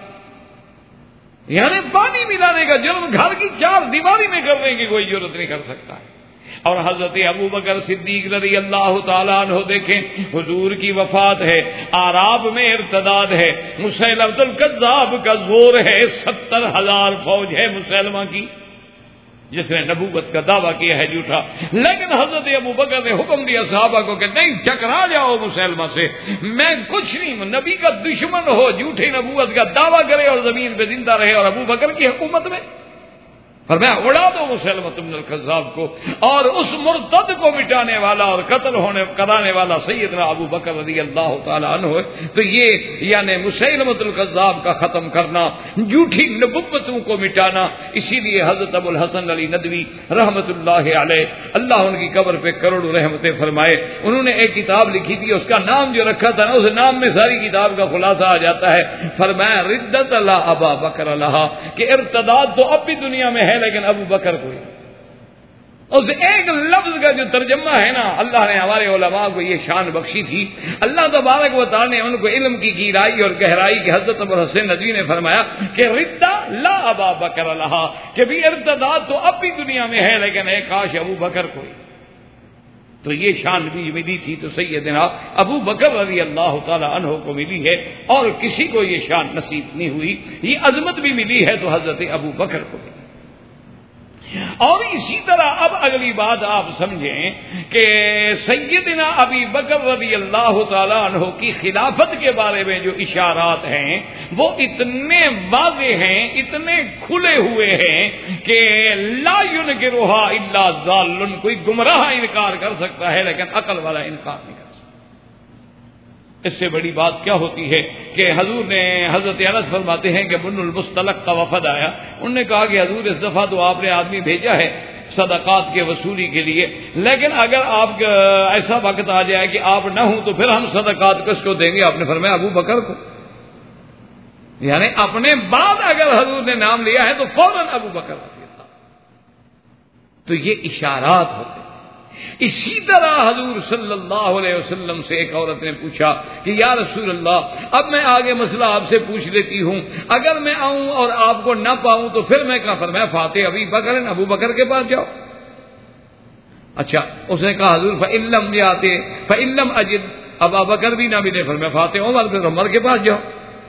یعنی پانی ملانے کا جرم گھر کی چار دیواری میں کرنے کی کوئی ضرورت نہیں کر سکتا ہے. اور حضرت ابو بکر صدیق رضی اللہ تعالیٰ عنہ دیکھیں، حضور کی وفات ہے، اعراب میں ارتداد ہے، مسیلمہ الکذاب کا زور ہے، 70,000 فوج ہے مسیلمہ کی جس نے نبوت کا دعویٰ کیا ہے جھوٹا. لیکن حضرت ابو بکر نے حکم دیا صحابہ کو کہ نہیں، ٹکرا جاؤ مسلمہ سے، میں کچھ نہیں، نبی کا دشمن ہو، جھوٹی نبوت کا دعویٰ کرے اور زمین پہ زندہ رہے اور ابو بکر کی حکومت میں فرمایا اڑا دو مسلمہ بن الکذاب کو. اور اس مرتد کو مٹانے والا اور قتل کرانے والا سیدنا ابو بکر رضی اللہ تعالیٰ عنہ ہے. تو یہ یعنی مسلمہ الکذاب کا ختم کرنا، جھوٹی نبوتوں کو مٹانا. اسی لیے حضرت ابو الحسن علی ندوی رحمت اللہ علیہ، اللہ ان کی قبر پہ کروڑوں رحمتیں فرمائے، انہوں نے ایک کتاب لکھی تھی، اس کا نام جو رکھا تھا نا، اس نام میں ساری کتاب کا خلاصہ آ جاتا ہے. فرمایا ردت لا ابا بکر لہا، کہ ارتداد تو اب بھی دنیا میں ہے لیکن ابو بکر کو. اس ایک لفظ کا جو ترجمہ ہے نا، اللہ نے ہمارے علماء کو یہ شان بخشی تھی. اللہ تبارک و تعالی نے ان کو علم کی گہرائی اور گہرائی کی. حضرت ابو الحسن ندوی نے فرمایا کہ ردہ لا ابا بکر لہا، کہ بھی ارتداد تو اب بھی دنیا میں ہے لیکن ایک کاش ابو بکر کو. تو یہ شان بھی ملی تھی تو سیدنا ابو بکر رضی اللہ تعالی عنہ کو ملی ہے، اور کسی کو یہ شان نصیب نہیں ہوئی. یہ عظمت بھی ملی ہے تو حضرت ابو بکر کو ملی. اور اسی طرح اب اگلی بات آپ سمجھیں کہ سیدنا ابی بکر رضی اللہ تعالی عنہ کی خلافت کے بارے میں جو اشارات ہیں وہ اتنے واضح ہیں، اتنے کھلے ہوئے ہیں کہ لا ينکرھا الا ضال، کوئی گمراہ انکار کر سکتا ہے لیکن عقل والا انکار نہیں کر سکتا. اس سے بڑی بات کیا ہوتی ہے کہ حضور نے، حضرت انس فرماتے ہیں کہ بن المستلق کا وفد آیا، انہوں نے کہا کہ حضور اس دفعہ تو آپ نے آدمی بھیجا ہے صدقات کے وصولی کے لیے، لیکن اگر آپ ایسا وقت آ جائے کہ آپ نہ ہوں تو پھر ہم صدقات کس کو دیں گے؟ آپ نے فرمایا ابو بکر کو. یعنی اپنے بعد اگر حضور نے نام لیا ہے تو فوراً ابو بکر رضی اللہ. تو یہ اشارات ہوتے. اسی طرح حضور صلی اللہ علیہ وسلم سے ایک عورت نے پوچھا کہ یا رسول اللہ، اب میں آگے مسئلہ آپ سے پوچھ لیتی ہوں، اگر میں آؤں اور آپ کو نہ پاؤں تو پھر میں کہا؟ فرمایا فاتح ابی بکر، ابو بکر کے پاس جاؤ. اچھا، اس نے کہا حضور فإن لم یاتے فإن لم اجد، ابو بکر بھی نہ ملے، فرمایا فاتح عمر، پھر عمر کے پاس جاؤ.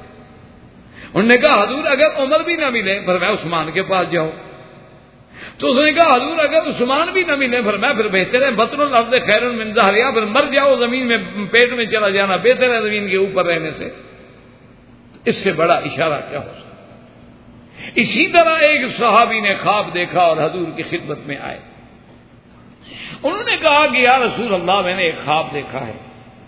انہوں نے کہا حضور اگر عمر بھی نہ ملے، فرمایا عثمان کے پاس جاؤ. تو اس نے کہا حضور اگر عثمان بھی نہ ملے، فرمایا پھر بہتر ہے بطن الارض خیر من ظہرہا، پھر مر جاؤ زمین میں، پیٹ میں چلا جانا بہتر ہے زمین کے اوپر رہنے سے. اس سے بڑا اشارہ کیا ہو سکتا؟ اسی طرح ایک صحابی نے خواب دیکھا اور حضور کی خدمت میں آئے. انہوں نے کہا کہ یا رسول اللہ، میں نے ایک خواب دیکھا ہے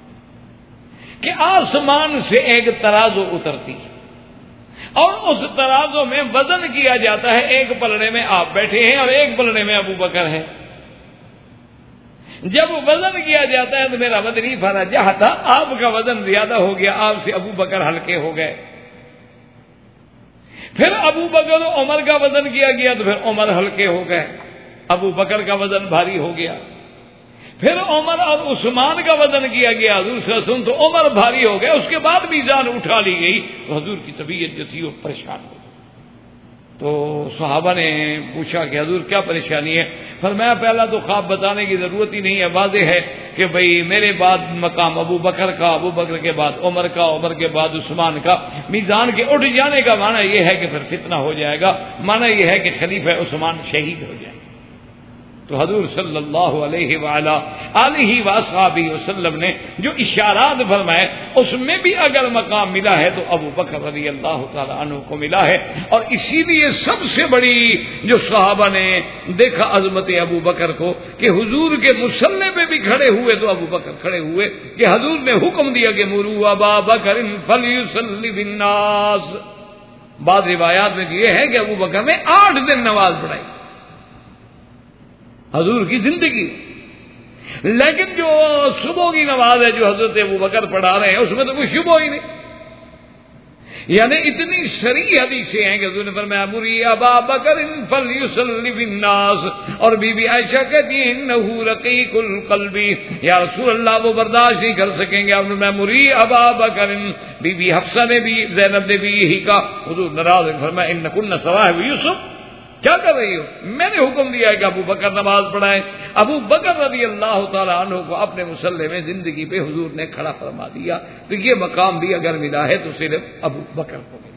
کہ آسمان سے ایک ترازو اترتی ہے اور اس ترازو میں وزن کیا جاتا ہے. ایک پلڑے میں آپ بیٹھے ہیں اور ایک پلڑے میں ابو بکر ہے. جب وزن کیا جاتا ہے تو میرا بدنی فرجہ تھا، آپ کا وزن زیادہ ہو گیا، آپ سے ابو بکر ہلکے ہو گئے. پھر ابو بکر و عمر کا وزن کیا گیا تو پھر عمر ہلکے ہو گئے، ابو بکر کا وزن بھاری ہو گیا. پھر عمر اور عثمان کا وزن کیا گیا حضور صلی اللہ علیہ وسلم، تو عمر بھاری ہو گئے. اس کے بعد میزان اٹھا لی گئی تو حضور کی طبیعت جو تھی وہ پریشان ہو گئی. تو صحابہ نے پوچھا کہ حضور کیا پریشانی ہے؟ فرمایا پہلا تو خواب بتانے کی ضرورت ہی نہیں ہے، واضح ہے کہ بھئی میرے بعد مقام ابو بکر کا، ابو بکر کے بعد عمر کا، عمر کے بعد عثمان کا. میزان کے اٹھ جانے کا معنی یہ ہے کہ پھر فتنہ ہو جائے گا، معنی یہ ہے کہ خلیفہ عثمان شہید ہو جائے. تو حضور صلی اللہ علیہ وآلہ آلہ وصحبہ وسلم نے جو اشارات فرمائے اس میں بھی اگر مقام ملا ہے تو ابو بکر رضی اللہ تعالی عنہ کو ملا ہے. اور اسی لیے سب سے بڑی جو صحابہ نے دیکھا عظمت ابو بکر کو کہ حضور کے مصلی پہ بھی کھڑے ہوئے تو ابو بکر کھڑے ہوئے کہ حضور نے حکم دیا کہ مروا ابا بکر فلیصلی بالناس، بعض روایات میں یہ ہے کہ ابو بکر نے 8 دن نماز پڑھائی حضور کی زندگی، لیکن جو صبح کی نماز ہے جو حضرت ابو بکر پڑھا رہے ہیں اس میں تو کوئی شبہ ہی نہیں، یعنی اتنی صریح حدیثیں ہیں کہ حضور نے فرمایا مری ابا بکر فلیصلی بالناس، اور بی بی عائشہ کہتی ہیں انہ رقیق القلب، یا رسول اللہ وہ برداشت نہیں کر سکیں گے، میں مری ابا بکر، بی بی حفصہ نے بھی زینب نے بھی یہی کہا، حضور ناراض ہیں، فرمایا انکن صواحب یوسف، کیا کر رہی ہو، میں نے حکم دیا ہے کہ ابو بکر نماز پڑھائیں۔ ابو بکر رضی اللہ تعالیٰ عنہ کو اپنے مصلی میں زندگی پہ حضور نے کھڑا فرما دیا، تو یہ مقام بھی اگر ملا ہے تو صرف ابو بکر کو ملا۔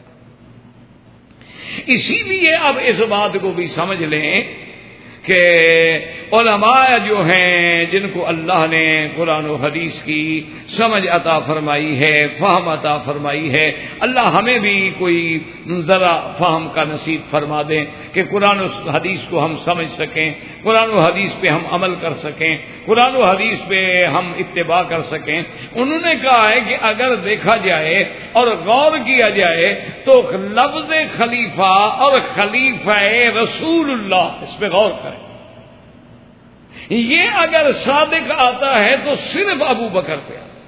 اسی لیے اب اس بات کو بھی سمجھ لیں کہ علماء جو ہیں جن کو اللہ نے قرآن و حدیث کی سمجھ عطا فرمائی ہے، فہم عطا فرمائی ہے، اللہ ہمیں بھی کوئی ذرا فہم کا نصیب فرما دیں کہ قرآن و حدیث کو ہم سمجھ سکیں، قرآن و حدیث پہ ہم عمل کر سکیں، قرآن و حدیث پہ ہم اتباع کر سکیں۔ انہوں نے کہا ہے کہ اگر دیکھا جائے اور غور کیا جائے تو لفظ خلیفہ اور خلیفہ رسول اللہ، اس پہ غور کریں، یہ اگر صادق آتا ہے تو صرف ابو بکر پہ آتا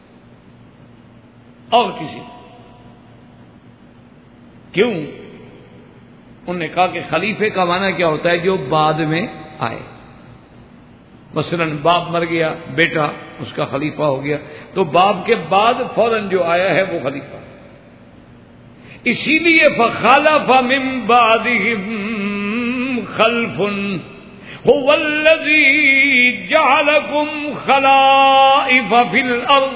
اور کسی پہ۔ کیوں؟ انہوں نے کہا کہ خلیفے کا معنی کیا ہوتا ہے؟ جو بعد میں آئے، مثلا باپ مر گیا، بیٹا اس کا خلیفہ ہو گیا، تو باپ کے بعد فوراً جو آیا ہے وہ خلیفہ۔ اسی لیے فخلف من بعدهم خلف هو الذي جعلكم خلائف في الارض،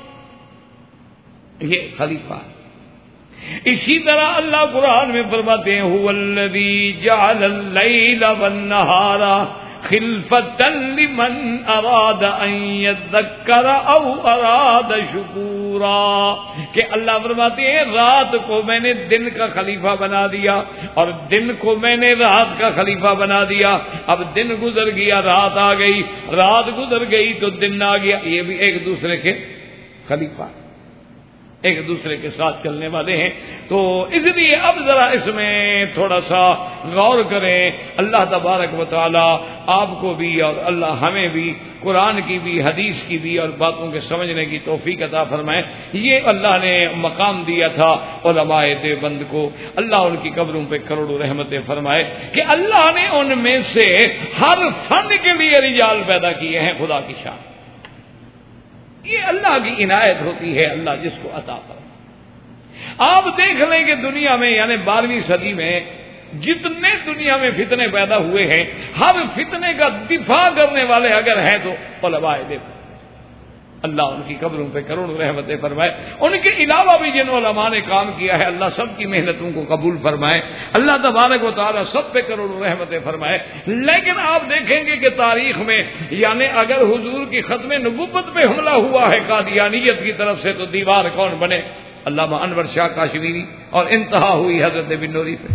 یہ خلیفہ ہے۔ اسی طرح اللہ قرآن میں فرماتے ہیں هو الذي جعل الليل والنهار خلفة لمن اراد ان يذكر او اراد شکورا، کہ اللہ فرماتے ہیں رات کو میں نے دن کا خلیفہ بنا دیا اور دن کو میں نے رات کا خلیفہ بنا دیا۔ اب دن گزر گیا، رات آ گئی، رات گزر گئی تو دن آ گیا، یہ بھی ایک دوسرے کے خلیفہ، ایک دوسرے کے ساتھ چلنے والے ہیں۔ تو اس لیے اب ذرا اس میں تھوڑا سا غور کریں، اللہ تبارک و تعالی آپ کو بھی اور اللہ ہمیں بھی قرآن کی بھی حدیث کی بھی اور باتوں کے سمجھنے کی توفیق عطا فرمائے۔ یہ اللہ نے مقام دیا تھا علماء دیوبند کو، اللہ ان کی قبروں پہ کروڑوں رحمتیں فرمائے کہ اللہ نے ان میں سے ہر فن کے لیے رجال پیدا کیے ہیں، خدا کی شان، یہ اللہ کی عنایت ہوتی ہے، اللہ جس کو عطا فرمائے۔ آپ دیکھ لیں کہ دنیا میں یعنی 12ویں صدی میں جتنے دنیا میں فتنے پیدا ہوئے ہیں، ہر فتنے کا دفاع کرنے والے اگر ہیں تو علماء دیوبند، اللہ ان کی قبروں پہ کروڑوں رحمتیں فرمائے۔ ان کے علاوہ بھی جن علماء نے کام کیا ہے، اللہ سب کی محنتوں کو قبول فرمائے، اللہ تبارک و تعالیٰ سب پہ کروڑوں رحمتیں فرمائے۔ لیکن آپ دیکھیں گے کہ تاریخ میں یعنی اگر حضور کی ختم نبوت پہ حملہ ہوا ہے قادیانیت کی طرف سے تو دیوار کون بنے؟ علامہ انور شاہ کاشمیری، اور انتہا ہوئی حضرت بن نوری پہ۔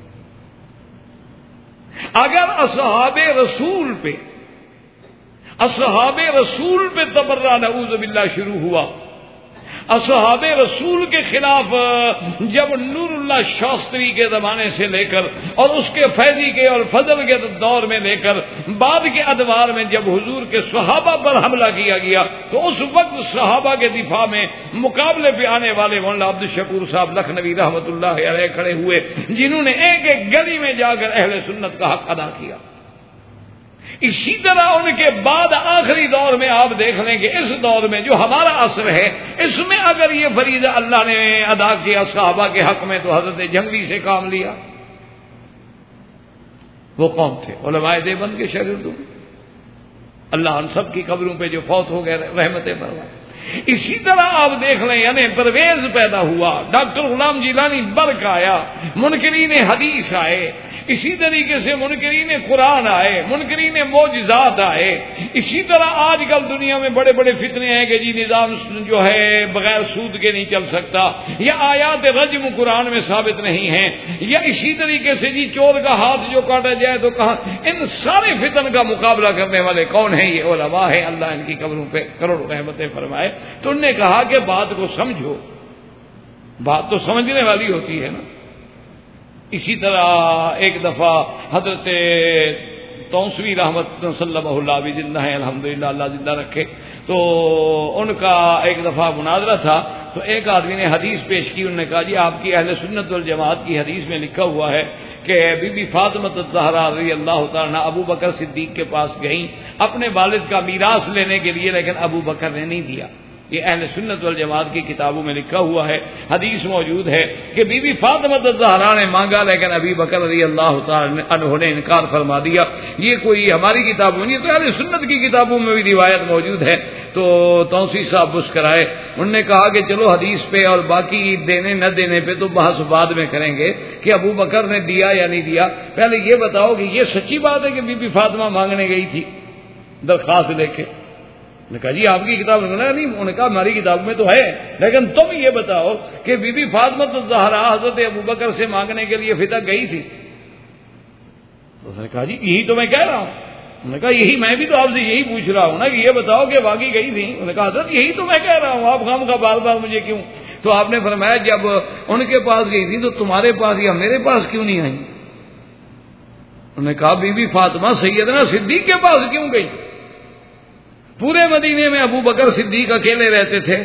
اگر اصحاب رسول پہ تبرہ نعوذ باللہ شروع ہوا، اصحاب رسول کے خلاف جب نور اللہ شاستری کے زمانے سے لے کر اور اس کے فیضی کے اور فضل کے دور میں لے کر بعد کے ادوار میں جب حضور کے صحابہ پر حملہ کیا گیا تو اس وقت صحابہ کے دفاع میں مقابلے پہ آنے والے مولانا عبد الشکور صاحب لکھنوی رحمۃ اللہ علیہ کھڑے ہوئے، جنہوں نے ایک ایک گلی میں جا کر اہل سنت کا حق ادا کیا۔ اسی طرح ان کے بعد آخری دور میں آپ دیکھ لیں کہ اس دور میں جو ہمارا عصر ہے، اس میں اگر یہ فریضہ اللہ نے ادا کیا صحابہ کے حق میں تو حضرت جنگلی سے کام لیا۔ وہ قوم تھے علماء دیوبند کے شاگردوں، اللہ ان سب کی قبروں پہ جو فوت ہو گئے رحمتیں فرمائے۔ اسی طرح آپ دیکھ لیں یعنی پرویز پیدا ہوا، ڈاکٹر غلام جیلانی برق آیا، منکرین حدیث آئے، اسی طریقے سے منکرین قرآن آئے، منکرین معجزات آئے۔ اسی طرح آج کل دنیا میں بڑے بڑے فتنے ہیں کہ جی نظام جو ہے بغیر سود کے نہیں چل سکتا، یا آیات رجم قرآن میں ثابت نہیں ہیں، یا اسی طریقے سے جی چور کا ہاتھ جو کاٹا جائے تو کہاں۔ ان سارے فتن کا مقابلہ کرنے والے کون ہیں؟ یہ علماء ہیں، اللہ ان کی قبروں پہ کروڑوں رحمتیں فرمائے۔ تو انہوں نے کہا کہ بات کو سمجھو، بات تو سمجھنے والی ہوتی ہے نا، اسی طرح ایک دفعہ حضرت توسوی رحمت صلی اللہ بھی زندہ ہیں الحمدللہ، اللہ زندہ رکھے، تو ان کا ایک دفعہ مناظرہ تھا، تو ایک آدمی نے حدیث پیش کی، انہوں نے کہا جی آپ کی اہل سنت والجماعت کی حدیث میں لکھا ہوا ہے کہ بی بی فاطمہ الزہرا رضی اللہ تعالیٰ ابو بکر صدیق کے پاس گئیں اپنے والد کا میراث لینے کے لیے، لیکن ابو بکر نے نہیں دیا۔ یہ اہل سنت والجماعت کی کتابوں میں لکھا ہوا ہے، حدیث موجود ہے کہ بی بی فاطمہ الزہرا نے مانگا لیکن ابی بکر رضی اللہ تعالی عنہ نے انکار فرما دیا۔ یہ کوئی ہماری کتابوں میں نہیں، تو اہل سنت کی کتابوں میں بھی روایت موجود ہے۔ تو توسیع صاحب مسکرائے، انہوں نے کہا کہ چلو حدیث پہ اور باقی دینے نہ دینے پہ تو بحث بعد میں کریں گے کہ ابو بکر نے دیا یا نہیں دیا، پہلے یہ بتاؤ کہ یہ سچی بات ہے کہ بی بی فاطمہ مانگنے گئی تھی درخواست لے کے؟ نے کہا جی آپ کی کتاب میں نہیں، انہوں نے کہا ہماری کتاب میں تو ہے، لیکن تم یہ بتاؤ کہ بی بی فاطمہ الزہرا حضرت ابو بکر سے مانگنے کے لیے فدا گئی تھی؟ تو اس نے کہا جی یہی تو میں کہہ رہا ہوں۔ انہوں نے کہا یہی میں بھی تو آپ سے یہی پوچھ رہا ہوں نا کہ یہ بتاؤ کہ واقعی گئی تھی؟ انہوں نے کہا حضرت یہی تو میں کہہ رہا ہوں، آپ خام کا بار بار مجھے کیوں؟ تو آپ نے فرمایا جب ان کے پاس گئی تھی تو تمہارے پاس یا میرے پاس کیوں نہیں آئی؟ انہوں نے کہا بی بی فاطمہ سیدنا صدیق کے پاس کیوں گئی؟ پورے مدینے میں ابو بکر صدیق اکیلے رہتے تھے۔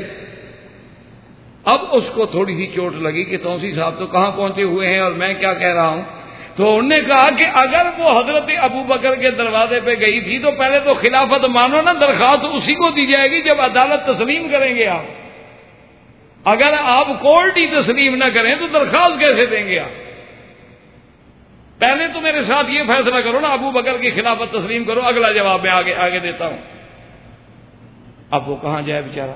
اب اس کو تھوڑی سی چوٹ لگی کہ توسیع صاحب تو کہاں پہنچے ہوئے ہیں اور میں کیا کہہ رہا ہوں، تو انہوں نے کہا کہ اگر وہ حضرت ابو بکر کے دروازے پہ گئی تھی تو پہلے تو خلافت مانو نا، درخواست اسی کو دی جائے گی جب عدالت تسلیم کریں گے آپ۔ اگر آپ کورٹ ہی تسلیم نہ کریں تو درخواست کیسے دیں گے آپ؟ پہلے تو میرے ساتھ یہ فیصلہ کرو نا، ابو بکر کی خلافت تسلیم کرو، اگلا جواب میں آگے دیتا ہوں۔ اب وہ کہاں جائے بیچارہ؟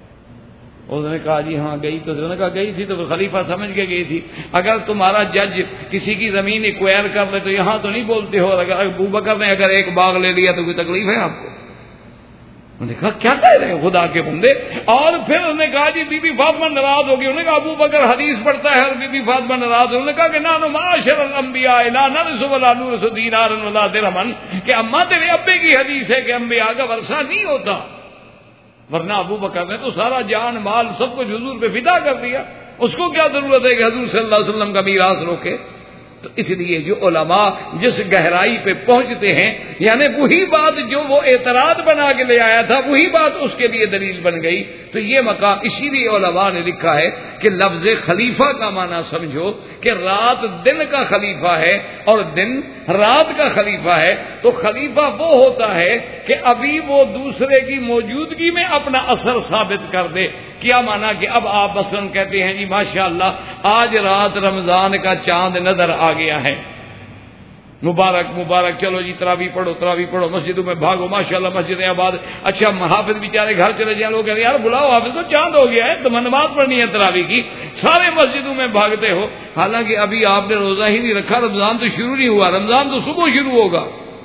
اس نے کہا جی ہاں گئی تو، انہوں نے کہا گئی تھی تو خلیفہ سمجھ کے گئی تھی۔ اگر تمہارا جج کسی کی زمین ایکوائر کر لے تو یہاں تو نہیں بولتے ہو، اگر ابو بکر نے اگر ایک باغ لے لیا تو کوئی تکلیف ہے آپ کو؟ انہوں نے کہا کیا کہہ رہے ہیں خدا کے بندے؟ اور پھر انہوں نے کہا جی بی بی فاطمہ ناراض ہوگی۔ انہوں نے کہا ابو بکر حدیث پڑھتا ہے اور بی بی فاطمہ ناراض۔ انہوں نے کہا کہ نحن معاشر الانبیاء لا نرث ولا نورث دینارا ولا درہما، کہ اماں تیرے ابے کی حدیث ہے کہ انبیاء کا ورثہ نہیں ہوتا، ورنہ ابو بکر نے تو سارا جان مال سب کچھ حضور پہ فدا کر دیا، اس کو کیا ضرورت ہے کہ حضور صلی اللہ علیہ وسلم کا میراث روکے؟ تو اس لیے جو علماء جس گہرائی پہ پہنچتے ہیں، یعنی وہی بات جو وہ اعتراض بنا کے لے آیا تھا وہی بات اس کے لیے دلیل بن گئی، تو یہ مقام اسی لیے علماء نے لکھا ہے کہ لفظ خلیفہ کا معنی سمجھو کہ رات دن کا خلیفہ ہے اور دن رات کا خلیفہ ہے۔ تو خلیفہ وہ ہوتا ہے کہ ابھی وہ دوسرے کی موجودگی میں اپنا اثر ثابت کر دے۔ کیا معنی کہ اب آپ مثلا کہتے ہیں جی ماشاءاللہ آج رات رمضان کا چاند نظر آ گیا ہے، مبارک مبارک، چلو جی تراویح پڑھو، مسجدوں میں بھاگو، ماشاءاللہ مسجدیں آباد۔ اچھا حافظ بیچارے گھر چلے جائیں، لوگ کہتے ہیں یار بلاؤ حافظ کو، چاند ہو گیا ہے، تو نماز پڑھنی ہے تراویح کی، سارے مسجدوں میں بھاگتے ہو، حالانکہ ابھی آپ نے روزہ ہی نہیں رکھا، رمضان تو شروع نہیں ہوا، رمضان تو صبح شروع ہوگا،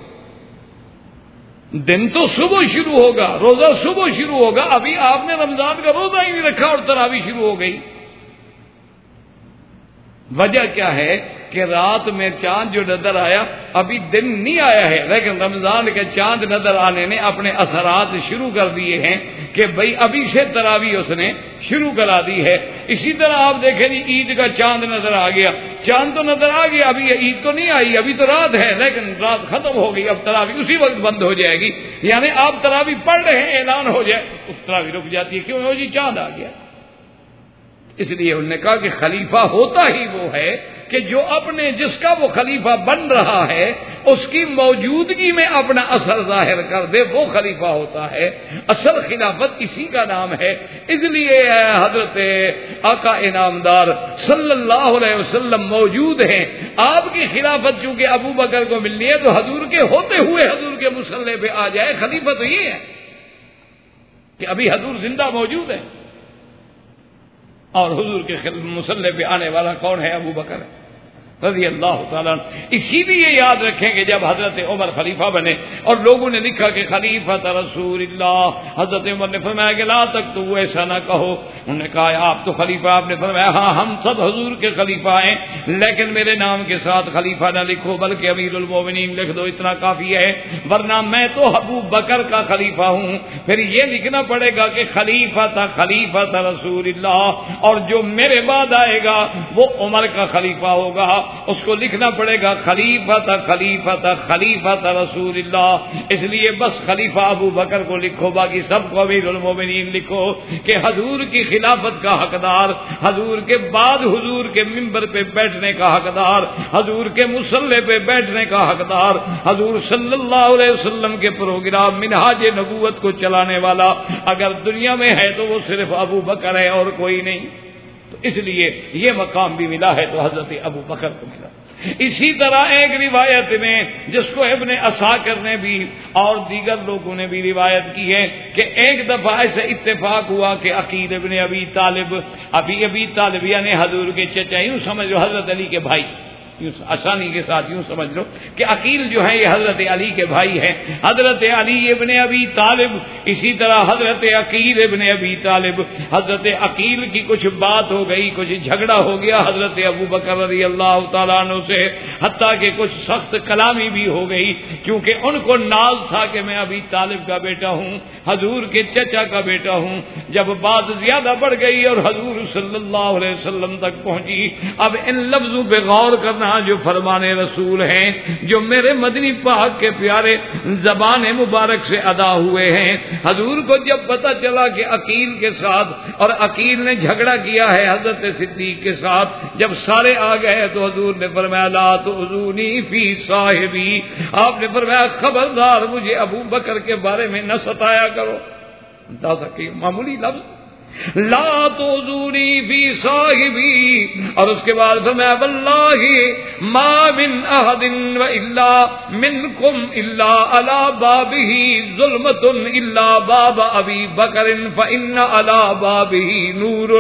دن تو صبح شروع ہوگا، روزہ صبح شروع ہوگا، ابھی آپ نے رمضان کا روزہ ہی نہیں رکھا اور تراویح شروع ہو گئی۔ وجہ کیا ہے کہ رات میں چاند جو نظر آیا ابھی دن نہیں آیا ہے، لیکن رمضان کے چاند نظر آنے نے اپنے اثرات شروع کر دیے ہیں کہ بھئی ابھی سے تراویح اس نے شروع کرا دی ہے۔ اسی طرح آپ دیکھیں جی عید کا چاند نظر آ گیا، چاند تو نظر آ گیا، ابھی عید تو نہیں آئی، ابھی تو رات ہے، لیکن رات ختم ہو گئی، اب تراویح اسی وقت بند ہو جائے گی، یعنی آپ تراویح پڑھ رہے ہیں اعلان ہو جائے اس تراویح رک جاتی ہے، کیوں ہو جی چاند آ گیا۔ اس لیے انہوں نے کہا کہ خلیفہ ہوتا ہی وہ ہے کہ جو اپنے جس کا وہ خلیفہ بن رہا ہے اس کی موجودگی میں اپنا اثر ظاہر کر دے، وہ خلیفہ ہوتا ہے۔ اصل خلافت اسی کا نام ہے۔ اس لیے حضرت آقا انعامدار صلی اللہ علیہ وسلم موجود ہیں، آپ کی خلافت چونکہ ابو بکر کو ملنی ہے تو حضور کے ہوتے ہوئے حضور کے مصلی پہ آ جائے، خلیفہ تو یہ ہے کہ ابھی حضور زندہ موجود ہے اور حضور کے مصلی پہ آنے والا کون ہے؟ ابو بکر رضی اللہ تعالیٰ۔ اسی لیے یاد رکھیں کہ جب حضرت عمر خلیفہ بنے اور لوگوں نے لکھا کہ خلیفۃ رسول اللہ، حضرت عمر نے فرمایا کہ لا تک تو وہ ایسا نہ کہو، انہوں نے کہا آپ تو خلیفہ، آپ نے فرمایا ہاں ہم سب حضور کے خلیفہ ہیں، لیکن میرے نام کے ساتھ خلیفہ نہ لکھو بلکہ امیر المومنین لکھ دو، اتنا کافی ہے، ورنہ میں تو ابو بکر کا خلیفہ ہوں۔ پھر یہ لکھنا پڑے گا کہ خلیفۃ رسول اللہ، اور جو میرے بعد آئے گا وہ عمر کا خلیفہ ہوگا، اس کو لکھنا پڑے گا خلیفۃ رسول اللہ. اس لیے بس خلیفہ ابو بکر کو لکھو، باقی سب کو امیر المومنین لکھو کہ حضور کی خلافت کا حقدار، حضور کے بعد حضور کے ممبر پہ بیٹھنے کا حقدار، حضور کے مصلی پہ بیٹھنے کا حقدار، حضور صلی اللہ علیہ وسلم کے پروگرام منہاج نبوت کو چلانے والا اگر دنیا میں ہے تو وہ صرف ابو بکر ہے اور کوئی نہیں. تو اس لیے یہ مقام بھی ملا ہے تو حضرت ابو بکر کو ملا. اسی طرح ایک روایت میں جس کو ابن عساکر نے بھی اور دیگر لوگوں نے بھی روایت کی ہے کہ ایک دفعہ ایسے اتفاق ہوا کہ عقیل ابن ابی طالب یعنی حضور کے چچا، یوں سمجھ لو حضرت علی کے بھائی، یوں آسانی کے ساتھ یوں سمجھ لو کہ عقیل جو ہے یہ حضرت علی کے بھائی ہیں، حضرت علی ابن ابی طالب، اسی طرح حضرت عقیل ابن ابی طالب. حضرت عقیل کی کچھ بات ہو گئی، کچھ جھگڑا ہو گیا حضرت ابو بکر رضی اللہ تعالیٰ عنہ سے، حتیٰ کہ کچھ سخت کلامی بھی ہو گئی، کیونکہ ان کو ناز تھا کہ میں ابی طالب کا بیٹا ہوں، حضور کے چچا کا بیٹا ہوں. جب بات زیادہ بڑھ گئی اور حضور صلی اللہ علیہ وسلم تک پہنچی، اب ان لفظوں پہ غور کرنا جو فرمان رسول ہیں، جو میرے مدنی پاک کے پیارے زبان مبارک سے ادا ہوئے ہیں. حضور کو جب پتہ چلا کہ عقیل کے ساتھ اور عقیل نے جھگڑا کیا ہے حضرت صدیق کے ساتھ، جب سارے آ گئے تو حضور نے فرمایا لا تؤذونی فی صاحبی، آپ نے فرمایا خبردار مجھے ابو بکر کے بارے میں نہ ستایا کرو. معمولی لفظ لا تؤذونی فی صاحبی، اور اس کے بعد فرمایا واللہ ما من احد والا منکم الا علی بابہ ظلمۃ الا باب ابی بکر فان علی بابہ نور.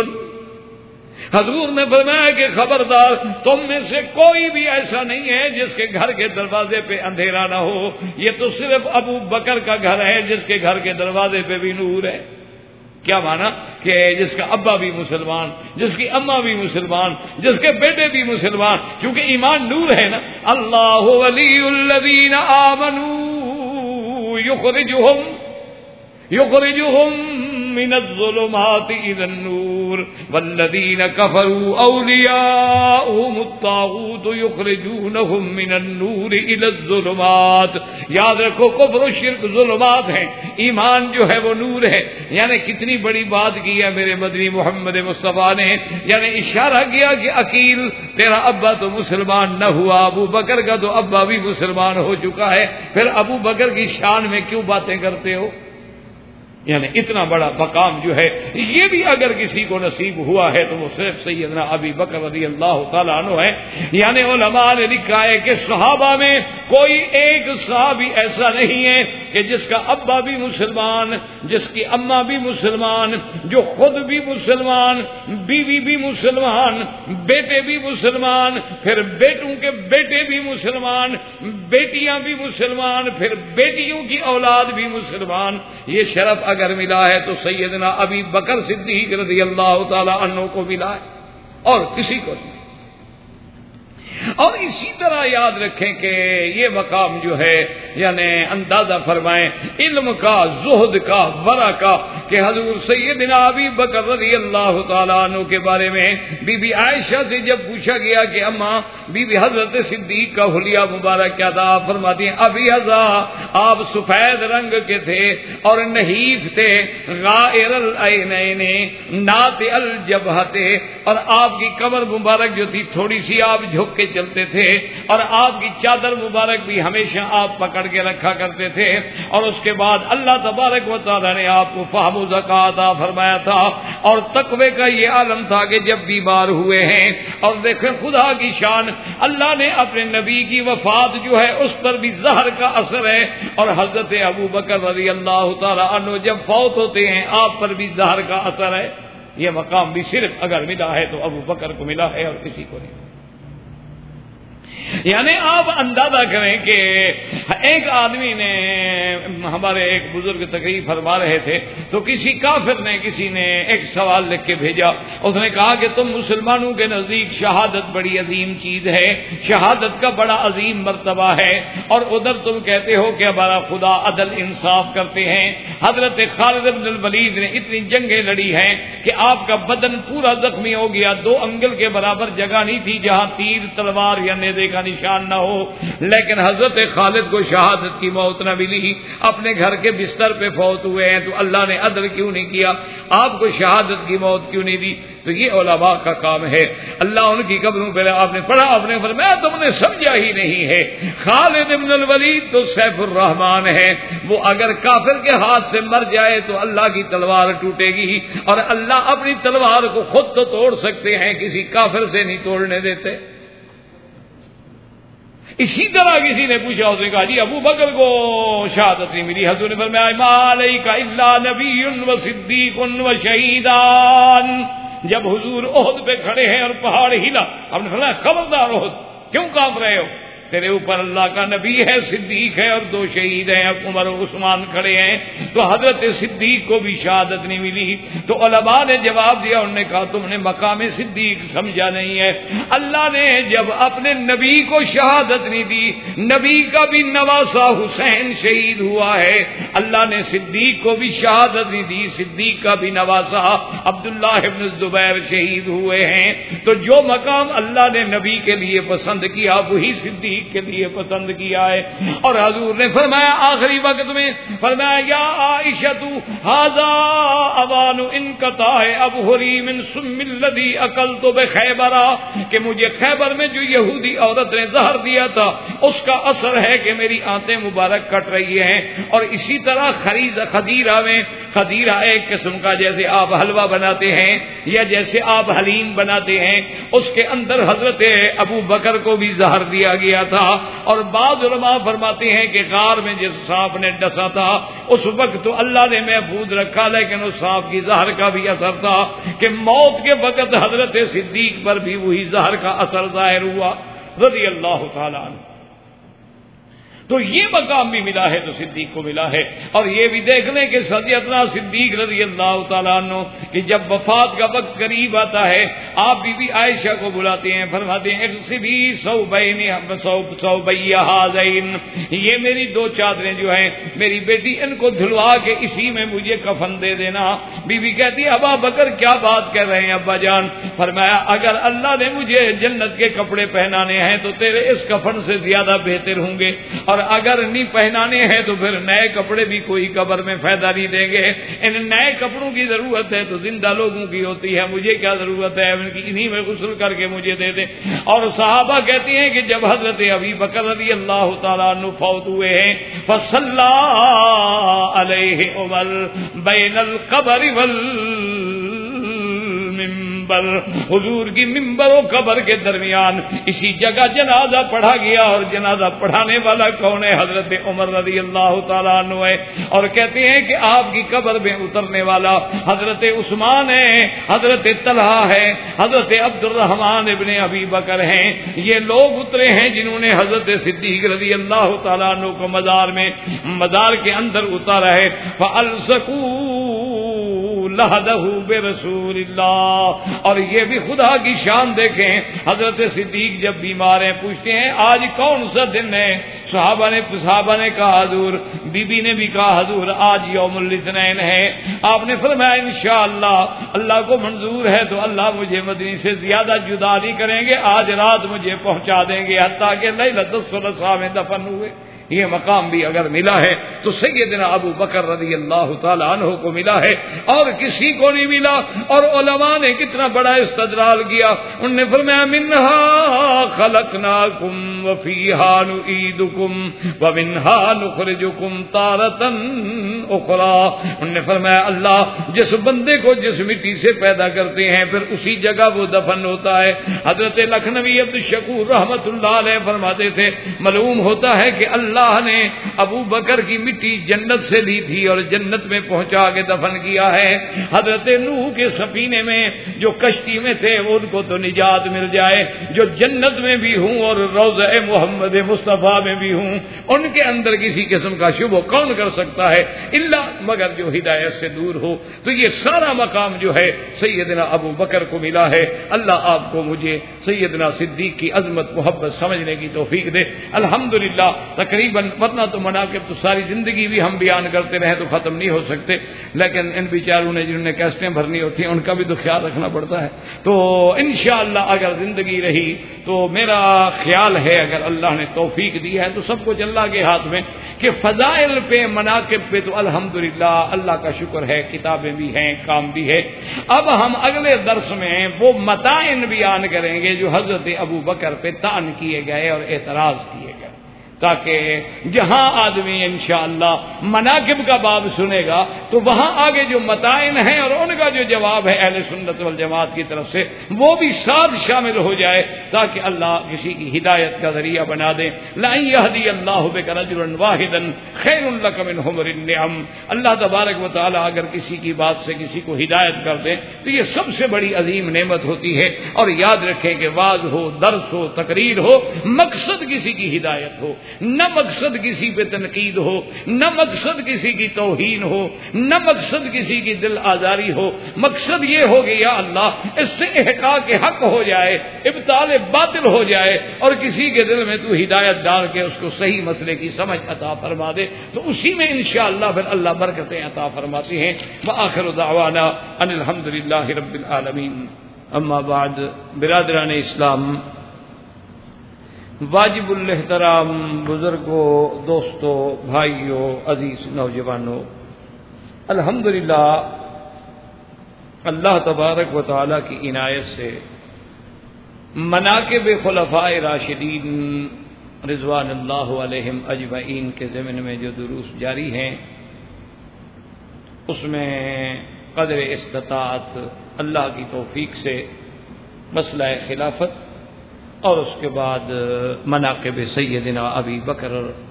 حضور نے فرمایا کہ خبردار تم میں سے کوئی بھی ایسا نہیں ہے جس کے گھر کے دروازے پہ اندھیرا نہ ہو، یہ تو صرف ابو بکر کا گھر ہے جس کے گھر کے دروازے پہ بھی نور ہے. کیا مانا کہ جس کا ابا بھی مسلمان، جس کی اماں بھی مسلمان، جس کے بیٹے بھی مسلمان، کیونکہ ایمان نور ہے نا. اللہ ولی الذین آمنوا یخرجہم من الظلمات الى النور والذین کفروا اولیاؤہم الطاغوت یخرجونہم من النور الى الظلمات. یاد رکھو کفر و شرک ظلمات ہیں، ایمان جو ہے وہ نور ہے. یعنی کتنی بڑی بات کی ہے میرے مدنی محمد مصطفیٰ نے، یعنی اشارہ کیا کہ عقیل تیرا ابا تو مسلمان نہ ہوا، ابو بکر کا تو ابا بھی مسلمان ہو چکا ہے، پھر ابو بکر کی شان میں کیوں باتیں کرتے ہو؟ یعنی اتنا بڑا مقام جو ہے یہ بھی اگر کسی کو نصیب ہوا ہے تو وہ صرف سیدنا ابی بکر رضی اللہ تعالیٰ عنہ ہے. یعنی علماء نے لکھا ہے کہ صحابہ میں کوئی ایک صحابی ایسا نہیں ہے کہ جس کا ابا بھی مسلمان، جس کی اماں بھی مسلمان، جو خود بھی مسلمان، بیوی بھی مسلمان، بیٹے بھی مسلمان، پھر بیٹوں کے بیٹے بھی مسلمان، بیٹیاں بھی مسلمان، پھر بیٹیوں کی اولاد بھی مسلمان. یہ شرف اگر ملا ہے تو سیدنا ابی بکر صدیق رضی اللہ تعالی عنہ کو ملا ہے اور کسی کو نہیں. اور اسی طرح یاد رکھیں کہ یہ مقام جو ہے یعنی اندازہ فرمائیں علم کا، زہد کا، ورع کا، کہ حضور سیدنا ابی بکر رضی اللہ تعالیٰ عنہ کے بارے میں بی بی عائشہ سے جب پوچھا گیا کہ اماں بی بی حضرت صدیق کا حلیہ مبارک کیا تھا، فرماتی ہیں ابی حضا آپ سفید رنگ کے تھے اور نحیف تھے، غائر العینین ناطع الجبہہ تھے، اور آپ کی کمر مبارک جو تھی تھوڑی سی آپ جھک کے چلتے تھے، اور آپ کی چادر مبارک بھی ہمیشہ آپ پکڑ کے رکھا کرتے تھے. اور اس کے بعد اللہ تبارک و تعالی نے آپ کو فہم و ذکا عطا فرمایا تھا اور تقوی کا یہ عالم تھا کہ جب بیمار ہوئے ہیں، اور دیکھیں خدا کی شان، اللہ نے اپنے نبی کی وفات جو ہے اس پر بھی زہر کا اثر ہے، اور حضرت ابو بکر رضی اللہ تعالی عنہ جب فوت ہوتے ہیں آپ پر بھی زہر کا اثر ہے. یہ مقام بھی صرف اگر ملا ہے تو ابو بکر کو ملا ہے اور کسی کو نہیں. یعنی آپ اندازہ کریں کہ ایک آدمی نے، ہمارے ایک بزرگ تقریر فرما رہے تھے تو کسی کافر نے، کسی نے ایک سوال لکھ کے بھیجا، اس نے کہا کہ تم مسلمانوں کے نزدیک شہادت بڑی عظیم چیز ہے، شہادت کا بڑا عظیم مرتبہ ہے، اور ادھر تم کہتے ہو کہ ہمارا خدا عدل انصاف کرتے ہیں۔ حضرت خالد بن الولید نے اتنی جنگیں لڑی ہیں کہ آپ کا بدن پورا زخمی ہو گیا، 2 انگل کے برابر جگہ نہیں تھی جہاں تیر، تلوار یا نیزے کا نشان نہ ہو، لیکن حضرت خالد کو شہادت کی موت نہ ملی، اپنے گھر کے بستر پہ فوت ہوئے ہیں۔ تو اللہ نے عدل کیوں نہیں کیا؟ آپ کو شہادت کی موت کیوں نہیں دی؟ تو یہ علماء کا کام ہے۔ اللہ ان کی قبروں پہ آپ نے پڑھا، آپ نے فرمایا تم نے سمجھا ہی نہیں ہے، خالد بن الولید تو سیف الرحمان ہے، وہ اگر کافر کے ہاتھ سے مر جائے تو اللہ کی تلوار ٹوٹے گی، اور اللہ اپنی تلوار کو خود تو توڑ سکتے ہیں، کسی کافر سے نہیں توڑنے دیتے۔ اسی طرح کسی نے پوچھا، اس نے کہا جی ابو بکر کو شہادت نہیں ملی، حضور نے فرمایا ما علیک الا نبی و صدیق و شہیدان۔ جب حضور احد پہ کھڑے ہیں اور پہاڑ ہلا، آپ نے فرمایا خبردار احد، کیوں کانپ رہے ہو؟ تیرے اوپر اللہ کا نبی ہے، صدیق ہے، اور 2 شہید ہیں، عمر و عثمان کھڑے ہیں۔ تو حضرت صدیق کو بھی شہادت نہیں ملی۔ تو علماء نے جواب دیا، انہوں نے کہا تم نے مقام صدیق سمجھا نہیں ہے۔ اللہ نے جب اپنے نبی کو شہادت نہیں دی، نبی کا بھی نواسا حسین شہید ہوا ہے، اللہ نے صدیق کو بھی شہادت نہیں دی، صدیق کا بھی نواسا عبداللہ ابن الزبیر شہید ہوئے ہیں۔ تو جو مقام اللہ نے نبی کے لیے پسند کیا وہی صدیق کے لیے پسند کیا ہے۔ اور حضور نے فرمایا آخری وقت میں، فرمایا یا عائشہ ھذا اوان انقطاع ابہری من سم الذی اکلت بخیبر، کہ مجھے خیبر میں جو یہودی عورت نے زہر دیا تھا اس کا اثر ہے کہ میری آنتیں مبارک کٹ رہی ہیں۔ اور اسی طرح خدیرہ میں، خدیرہ ایک قسم کا جیسے آپ حلوہ بناتے ہیں یا جیسے آپ حلیم بناتے ہیں، اس کے اندر حضرت ابو بکر کو بھی زہر دیا گیا تھا۔ اور بعض علماء فرماتے ہیں کہ غار میں جس سانپ نے ڈسا تھا اس وقت تو اللہ نے محفوظ رکھا، لیکن اس سانپ کی زہر کا بھی اثر تھا کہ موت کے وقت حضرت صدیق پر بھی وہی زہر کا اثر ظاہر ہوا رضی اللہ تعالی عنہ۔ تو یہ مقام بھی ملا ہے تو صدیق کو ملا ہے۔ اور یہ بھی دیکھ لیں کہ سیدنا صدیق رضی اللہ تعالیٰ عنہ کہ جب وفات کا وقت قریب آتا ہے، آپ بی بی عائشہ کو بلاتے ہیں، فرماتے ہیں اغسلی ثوبی ھذین، یہ میری 2 چادریں جو ہیں میری بیٹی ان کو دھلوا کے اسی میں مجھے کفن دے دینا۔ بی بی کہتی ہے ابا بکر کیا بات کر رہے ہیں ابا جان؟ فرمایا اگر اللہ نے مجھے جنت کے کپڑے پہنانے ہیں تو تیرے اس کفن سے زیادہ بہتر ہوں گے، اور اگر نہیں پہنانے ہیں تو پھر نئے کپڑے بھی کوئی قبر میں فائدہ نہیں دیں گے۔ ان نئے کپڑوں کی ضرورت ہے تو زندہ لوگوں کی ہوتی ہے، مجھے کیا ضرورت ہے؟ ان کی انہی میں غسل کر کے مجھے دے دیں۔ اور صحابہ کہتی ہیں کہ جب حضرت ابی بکر رضی اللہ تعالیٰ عنہ فوت ہوئے ہیں، فصلی علیہ عمر بین القبر حضور کی ممبر و قبر کے درمیان اسی جگہ جنازہ پڑھا گیا، اور جنازہ پڑھانے والا کون ہے؟ حضرت عمر رضی اللہ تعالیٰ عنہ ہے۔ اور کہتے ہیں کہ آپ کی قبر میں اترنے والا حضرت عثمان ہے، حضرت طلحہ ہے، حضرت عبد الرحمن ابن ابی بکر ہیں۔ یہ لوگ اترے ہیں جنہوں نے حضرت صدیق رضی اللہ تعالیٰ عنہ کو مزار کے اندر اتارا ہے۔ فَأَلْصَقُوا لَحَدَهُ بِرَسُولِ اللَّهِ۔ اور یہ بھی خدا کی شان دیکھیں، حضرت صدیق جب بیمار ہیں پوچھتے ہیں آج کون سا دن ہے؟ صحابہ نے کہا حضور، بی بی نے بھی کہا حضور آج یوم الاثنین ہے۔ آپ نے فرمایا انشاءاللہ اللہ کو منظور ہے تو اللہ مجھے مدنی سے زیادہ جدا نہیں کریں گے، آج رات مجھے پہنچا دیں گے، حتیٰ کہ لیلۃ الثلاثاء میں دفن ہوئے۔ یہ مقام بھی اگر ملا ہے تو سیدنا ابو بکر رضی اللہ تعالی عنہ کو ملا ہے، اور کسی کو نہیں ملا۔ اور علماء نے کتنا بڑا استدلال کیا، انہوں نے فرمایا منہا خلقناکم وفیہا نعیدکم ومنہا نخرجکم تارۃ اخری۔ انہوں نے فرمایا اللہ جس بندے کو جس مٹی سے پیدا کرتے ہیں پھر اسی جگہ وہ دفن ہوتا ہے۔ حضرت لکھنوی عبد الشکور رحمت اللہ علیہ فرماتے تھے معلوم ہوتا ہے کہ اللہ نے ابو بکر کی مٹی جنت سے لی تھی اور جنت میں پہنچا کے دفن کیا ہے۔ حضرت نوح کے سفینے میں جو کشتی میں تھے ان کو تو نجات مل جائے، جو جنت جنت میں بھی ہوں اور روضہ محمد مصطفیٰ میں بھی ہوں، ان کے اندر کسی قسم کا شبہ کون کر سکتا ہے الا مگر جو ہدایت سے دور ہو۔ تو یہ سارا مقام جو ہے سیدنا ابو بکر کو ملا ہے۔ اللہ آپ کو مجھے سیدنا صدیق کی عظمت محبت سمجھنے کی توفیق دے۔ الحمدللہ تقریباً ورنہ تو مناقب تو ساری زندگی بھی ہم بیان کرتے رہے تو ختم نہیں ہو سکتے، لیکن ان بیچاروں نے جنہوں نے کیسٹیں بھرنی ہوتی ہیں ان کا بھی تو خیال رکھنا پڑتا ہے۔ تو انشاءاللہ اگر زندگی رہی تو میرا خیال ہے اگر اللہ نے توفیق دی ہے تو سب کچھ اللہ کے ہاتھ میں، کہ فضائل پہ مناقب پہ تو الحمدللہ اللہ کا شکر ہے، کتابیں بھی ہیں، کام بھی ہے۔ اب ہم اگلے درس میں وہ متائن بیان کریں گے جو حضرت ابو بکر پہ طعن کیے گئے اور اعتراض کیے گئے، تاکہ جہاں آدمی انشاءاللہ مناقب کا باب سنے گا تو وہاں آگے جو متائن ہیں اور ان کا جو جواب ہے اہل سنت والجماعت کی طرف سے وہ بھی ساتھ شامل ہو جائے، تاکہ اللہ کسی کی ہدایت کا ذریعہ بنا دے۔ لَن يَهْدِيَ اللَّهُ بِكَ رَجُلًا وَاحِدًا خَيْرٌ لَكَ مِنْ حُمُرِ النِّعَمِ۔ اللہ تبارک و تعالی اگر کسی کی بات سے کسی کو ہدایت کر دے تو یہ سب سے بڑی عظیم نعمت ہوتی ہے۔ اور یاد رکھیں کہ واعظ ہو، درس ہو، تقریر ہو، مقصد کسی کی ہدایت ہو، نہ مقصد کسی پہ تنقید ہو، نہ مقصد کسی کی توہین ہو، نہ مقصد کسی کی دل آزاری ہو، مقصد یہ ہو کہ یا اللہ اس سے احقاق حق ہو جائے، ابطال باطل ہو جائے اور کسی کے دل میں تو ہدایت ڈال کے اس کو صحیح مسئلے کی سمجھ عطا فرما دے، تو اسی میں انشاءاللہ پھر اللہ برکتیں عطا فرماتے ہیں۔ وآخر دعوانا ان الحمدللہ رب العالمین۔ اما بعد، برادران اسلام، واجب الاحترام بزرگوں، دوستوں، بھائیوں، عزیز نوجوانوں، الحمدللہ اللہ تبارک و تعالی کی عنایت سے مناقب خلفاء راشدین رضوان اللہ علیہم اجمعین کے ضمن میں جو دروس جاری ہیں اس میں قدر استطاعت اللہ کی توفیق سے مسئلہ خلافت اور اس کے بعد مناقب سیدنا ابی بکر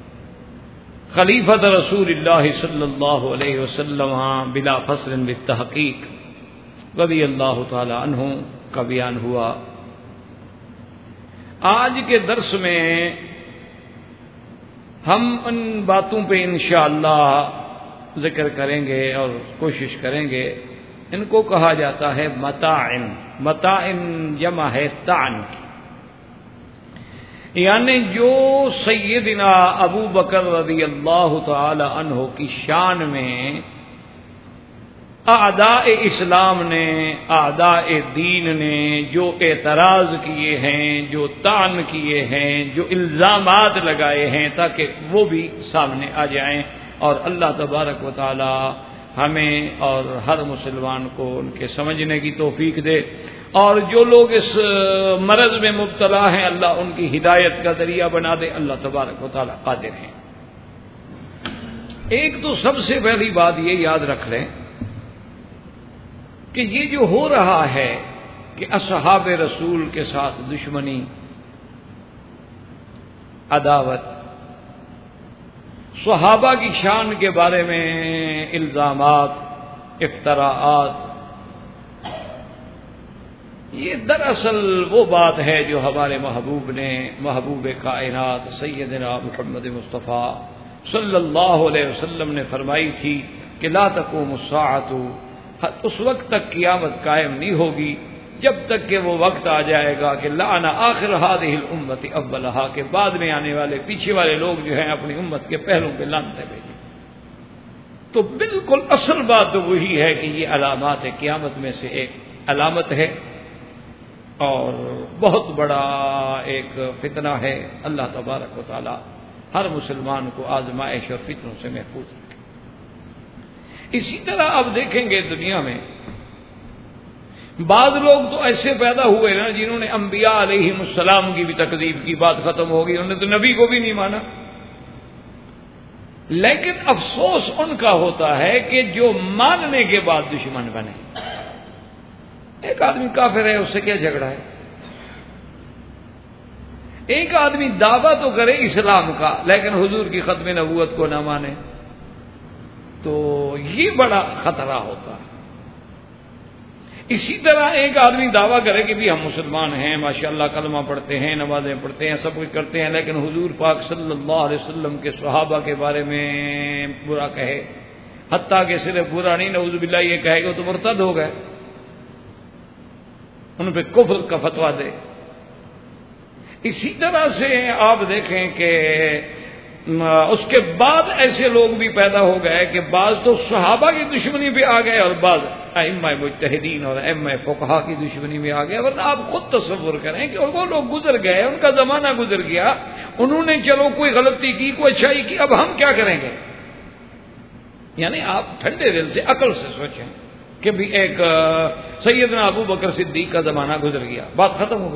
خلیفۃ رسول اللہ صلی اللہ علیہ وسلم بلا فصل بالتحقیق رضی اللہ تعالی عنہ کا بیان ہوا۔ آج کے درس میں ہم ان باتوں پہ انشاءاللہ ذکر کریں گے اور کوشش کریں گے۔ ان کو کہا جاتا ہے متاعن، متاعن جمع ہے تعن کی، یعنی جو سیدنا ابو بکر رضی اللہ تعالی عنہ کی شان میں اعداء اسلام نے، اعداء دین نے جو اعتراض کیے ہیں، جو طعن کیے ہیں، جو الزامات لگائے ہیں، تاکہ وہ بھی سامنے آ جائیں اور اللہ تبارک و تعالی ہمیں اور ہر مسلمان کو ان کے سمجھنے کی توفیق دے، اور جو لوگ اس مرض میں مبتلا ہیں اللہ ان کی ہدایت کا ذریعہ بنا دے۔ اللہ تبارک و تعالی قادر ہیں۔ ایک تو سب سے پہلی بات یہ یاد رکھ لیں کہ یہ جو ہو رہا ہے کہ اصحاب رسول کے ساتھ دشمنی، عداوت، صحابہ کی شان کے بارے میں الزامات، افتراءات، یہ دراصل وہ بات ہے جو ہمارے محبوب نے، محبوب کائنات سیدنا محمد مصطفیٰ صلی اللہ علیہ وسلم نے فرمائی تھی کہ لا تقوم الساعۃ، اس وقت تک قیامت قائم نہیں ہوگی جب تک کہ وہ وقت آ جائے گا کہ لعن آخر هذه الامت اولها، کہ بعد میں آنے والے پیچھے والے لوگ جو ہیں اپنی امت کے پہلوں پہ لعنتیں بھیجیں۔ تو بالکل اصل بات تو وہی ہے کہ یہ علامات قیامت میں سے ایک علامت ہے اور بہت بڑا ایک فتنہ ہے۔ اللہ تبارک و تعالی ہر مسلمان کو آزمائش اور فتنوں سے محفوظ رکھے۔ اسی طرح آپ دیکھیں گے دنیا میں بعض لوگ تو ایسے پیدا ہوئے نا جنہوں نے انبیاء علیہم السلام کی بھی تکذیب کی، بات ختم ہوگی، انہوں نے تو نبی کو بھی نہیں مانا، لیکن افسوس ان کا ہوتا ہے کہ جو ماننے کے بعد دشمن بنے۔ ایک آدمی کافر ہے، اس سے کیا جھگڑا ہے؟ ایک آدمی دعویٰ تو کرے اسلام کا لیکن حضور کی ختم نبوت کو نہ مانے، تو یہ بڑا خطرہ ہوتا ہے۔ اسی طرح ایک آدمی دعویٰ کرے کہ بھی ہم مسلمان ہیں، ماشاءاللہ کلمہ پڑھتے ہیں، نمازیں پڑھتے ہیں، سب کچھ کرتے ہیں، لیکن حضور پاک صلی اللہ علیہ وسلم کے صحابہ کے بارے میں برا کہے، حتیٰ کہ صرف برا نہیں، نعوذ باللہ یہ کہے کہ وہ تو مرتد ہو گئے، ان پہ کفر کا فتویٰ دے۔ اسی طرح سے آپ دیکھیں کہ اس کے بعد ایسے لوگ بھی پیدا ہو گئے کہ بعض تو صحابہ کی دشمنی بھی آ گئے اور بعض ائمہ مجتہدین اور ائمہ فقہا کی دشمنی میں آ گئے۔ ورنہ آپ خود تصور کریں کہ وہ لوگ گزر گئے، ان کا زمانہ گزر گیا، انہوں نے چلو کوئی غلطی کی، کوئی اچھائی کی، اب ہم کیا کریں گے؟ یعنی آپ ٹھنڈے دل سے عقل سے سوچیں کہ بھی ایک سیدنا ابو بکر صدیق کا زمانہ گزر گیا، بات ختم ہو گئی۔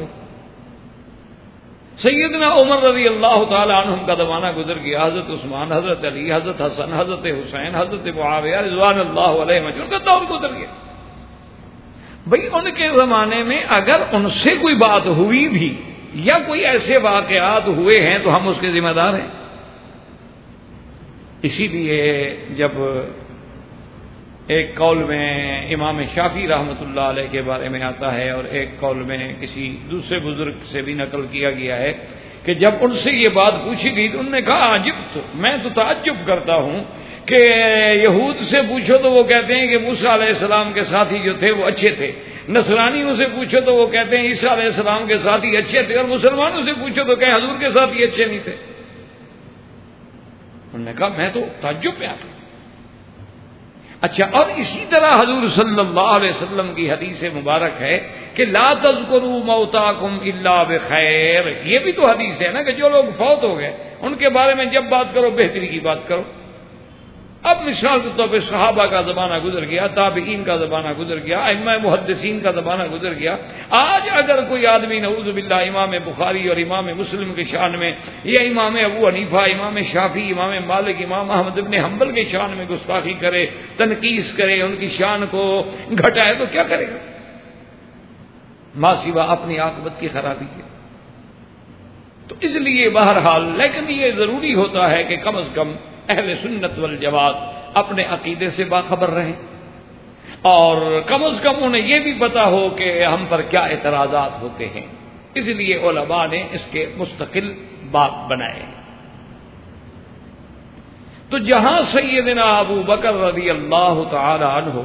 سیدنا عمر رضی اللہ تعالی عنہم کا زمانہ گزر گیا، حضرت عثمان، حضرت علی، حضرت حسن، حضرت حسین، حضرت معاویہ رضوان اللہ علیہ مجمعین کا دور گزر گیا۔ بھئی ان کے زمانے میں اگر ان سے کوئی بات ہوئی بھی یا کوئی ایسے واقعات ہوئے ہیں تو ہم اس کے ذمہ دار ہیں۔ اسی لیے جب ایک قول میں امام شافعی رحمۃ اللہ علیہ کے بارے میں آتا ہے اور ایک قول میں کسی دوسرے بزرگ سے بھی نقل کیا گیا ہے کہ جب ان سے یہ بات پوچھی گئی تو انہوں نے کہا عجبت، میں تو تعجب کرتا ہوں کہ یہود سے پوچھو تو وہ کہتے ہیں کہ موسیٰ علیہ السلام کے ساتھی جو تھے وہ اچھے تھے، نصرانیوں سے پوچھو تو وہ کہتے ہیں عیسیٰ علیہ السلام کے ساتھی اچھے تھے، اور مسلمانوں سے پوچھو تو کہیں حضور کے ساتھی اچھے نہیں تھے۔ انہوں نے کہا میں تو تعجب میں آتا۔ اچھا، اور اسی طرح حضور صلی اللہ علیہ وسلم کی حدیث مبارک ہے کہ لا تذکروا موتاکم الا بخیر، یہ بھی تو حدیث ہے نا کہ جو لوگ فوت ہو گئے ان کے بارے میں جب بات کرو بہتری کی بات کرو۔ اب مثال کے طور پہ صحابہ کا زمانہ گزر گیا، تابعین کا زمانہ گزر گیا، ائمہ محدثین کا زمانہ گزر گیا۔ آج اگر کوئی آدمی نعوذ باللہ امام بخاری اور امام مسلم کے شان میں یا امام ابو حنیفہ، امام شافعی، امام مالک، امام احمد بن حنبل کے شان میں گستاخی کرے، تنقیص کرے، ان کی شان کو گھٹائے تو کیا کرے گا؟ ما سوا اپنی عاقبت کی خرابی کے۔ تو اس لیے بہرحال لیکن یہ ضروری ہوتا ہے کہ کم از کم اہل سنت والجماعت اپنے عقیدے سے باخبر رہیں اور کم از کم انہیں یہ بھی پتا ہو کہ ہم پر کیا اعتراضات ہوتے ہیں۔ اس لیے علماء نے اس کے مستقل باب بنائے۔ تو جہاں سیدنا ابو بکر رضی اللہ تعالی عنہ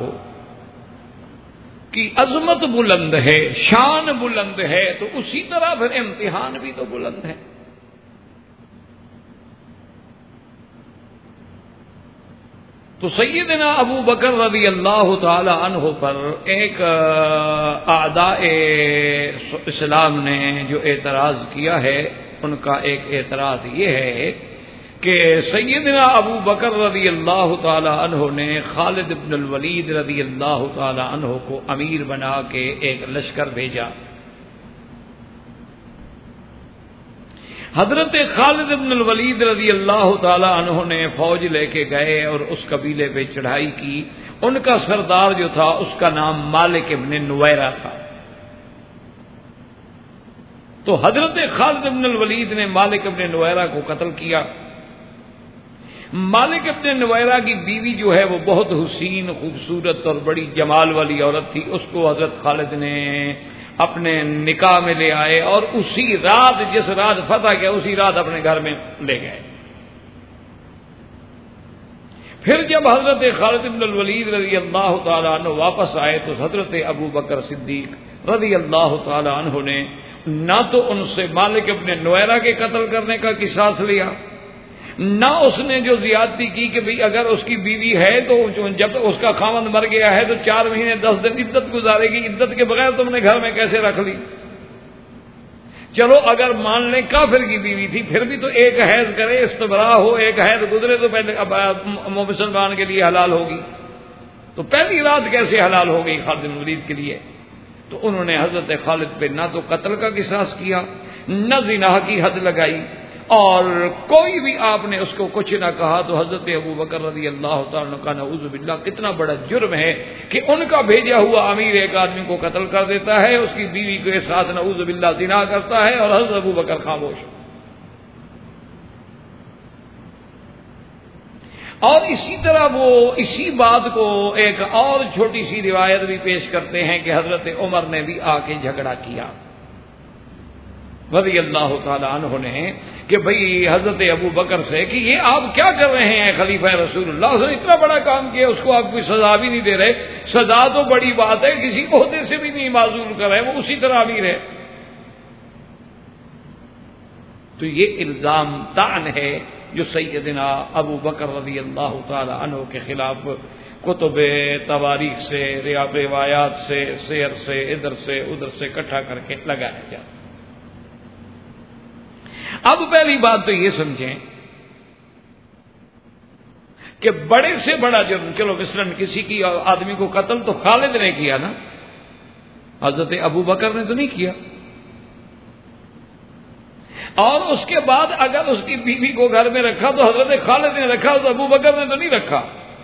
کی عظمت بلند ہے، شان بلند ہے، تو اسی طرح پھر امتحان بھی تو بلند ہے۔ تو سیدنا ابو بکر رضی اللہ تعالی عنہ پر ایک اعداء اسلام نے جو اعتراض کیا ہے، ان کا ایک اعتراض یہ ہے کہ سیدنا ابو بکر رضی اللہ تعالی عنہ نے خالد بن الولید رضی اللہ تعالی عنہ کو امیر بنا کے ایک لشکر بھیجا۔ حضرت خالد بن الولید رضی اللہ تعالی عنہ نے فوج لے کے گئے اور اس قبیلے پہ چڑھائی کی۔ ان کا سردار جو تھا اس کا نام مالک ابن نویرہ تھا۔ تو حضرت خالد بن الولید نے مالک ابن نویرہ کو قتل کیا۔ مالک ابن نویرہ کی بیوی جو ہے وہ بہت حسین، خوبصورت اور بڑی جمال والی عورت تھی، اس کو حضرت خالد نے اپنے نکاح میں لے آئے اور اسی رات، جس رات فتح کیا اسی رات اپنے گھر میں لے گئے۔ پھر جب حضرت خالد بن الولید رضی اللہ تعالی عنہ واپس آئے تو حضرت ابو بکر صدیق رضی اللہ تعالی عنہ نے نہ تو ان سے مالک ابن نویرہ کے قتل کرنے کا قصاص لیا، نہ اس نے جو زیادتی کی کہ بھئی اگر اس کی بیوی ہے تو جب اس کا خاوند مر گیا ہے تو 4 مہینے 10 دن عدت گزارے گی، عدت کے بغیر تم نے گھر میں کیسے رکھ لی؟ چلو اگر مان لیں کافر کی بیوی تھی پھر بھی تو ایک حیض کرے، استبراء ہو، ایک حیض گزرے تو پہلے مسلمان کے لیے حلال ہوگی، تو پہلی رات کیسے حلال ہو گئی خالد بن ولید کے لیے؟ تو انہوں نے حضرت خالد پہ نہ تو قتل کا قصاص کیا، نہ زنا کی حد لگائی، اور کوئی بھی آپ نے اس کو کچھ نہ کہا۔ تو حضرت ابو بکر رضی اللہ تعالیٰ عنہ کا نعوذ باللہ کتنا بڑا جرم ہے کہ ان کا بھیجا ہوا امیر ایک آدمی کو قتل کر دیتا ہے، اس کی بیوی کے ساتھ نعوذ باللہ زنا کرتا ہے، اور حضرت ابو بکر خاموش۔ اور اسی طرح وہ اسی بات کو ایک اور چھوٹی سی روایت بھی پیش کرتے ہیں کہ حضرت عمر نے بھی آ کے جھگڑا کیا رضی اللہ تعالی عنہ نے کہ بھئی حضرت ابو بکر سے کہ یہ آپ کیا کر رہے ہیں خلیفہ رسول اللہ، اس نے اتنا بڑا کام کیا، اس کو آپ کوئی سزا بھی نہیں دے رہے، سزا تو بڑی بات ہے، کسی عہدے سے بھی نہیں معزول کر رہے، وہ اسی طرح امیر ہے۔ تو یہ الزام طعن ہے جو سیدنا ابو بکر رضی اللہ تعالی عنہ کے خلاف کتب تواریخ سے، روایات سے، سیر سے، ادھر سے ادھر سے اکٹھا کر کے لگایا گیا۔ اب پہلی بات تو یہ سمجھیں کہ بڑے سے بڑا جرم، چلو مثلاً کسی کی آدمی کو قتل تو خالد نے کیا نا، حضرت ابو بکر نے تو نہیں کیا، اور اس کے بعد اگر اس کی بیوی کو گھر میں رکھا تو حضرت خالد نے رکھا، تو ابو بکر نے تو نہیں رکھا۔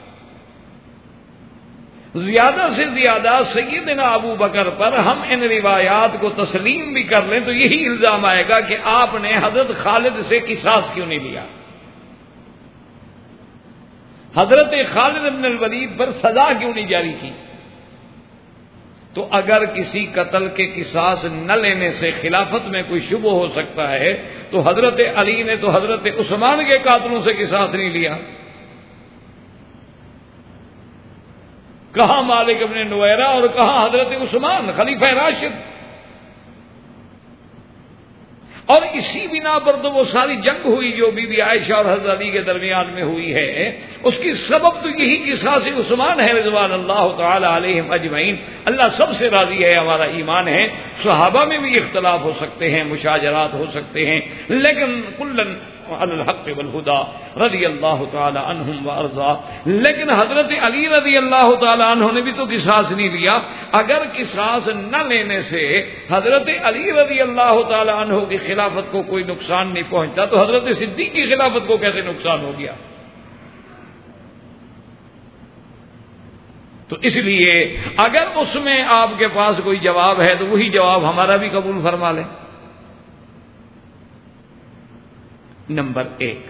زیادہ سے زیادہ سیدنا ابو بکر پر ہم ان روایات کو تسلیم بھی کر لیں تو یہی الزام آئے گا کہ آپ نے حضرت خالد سے قصاص کیوں نہیں لیا، حضرت خالد بن الولید پر سزا کیوں نہیں جاری کی۔ تو اگر کسی قتل کے قصاص نہ لینے سے خلافت میں کوئی شبہ ہو سکتا ہے تو حضرت علی نے تو حضرت عثمان کے قاتلوں سے قصاص نہیں لیا، کہاں مالک ابن نویرہ اور کہاں حضرت عثمان خلیفہ راشد۔ اور اسی بنا پر تو وہ ساری جنگ ہوئی جو بی بی عائشہ اور حضرت علی کے درمیان میں ہوئی ہے، اس کی سبب تو یہی قصاص عثمان ہے رضوان اللہ تعالی علیہم اجمعین۔ اللہ سب سے راضی ہے، ہمارا ایمان ہے۔ صحابہ میں بھی اختلاف ہو سکتے ہیں، مشاجرات ہو سکتے ہیں، لیکن کلن علی الحق والہدی رضی اللہ تعالی عنہم وارضا۔ لیکن حضرت علی رضی اللہ تعالی عنہ نے بھی تو قصاص نہیں لیا۔ اگر قصاص نہ لینے سے حضرت علی رضی اللہ تعالی عنہ کی خلافت کو کوئی نقصان نہیں پہنچتا تو حضرت صدیق کی خلافت کو کیسے نقصان ہو گیا؟ تو اس لیے اگر اس میں آپ کے پاس کوئی جواب ہے تو وہی جواب ہمارا بھی قبول فرما لیں۔ نمبر 1۔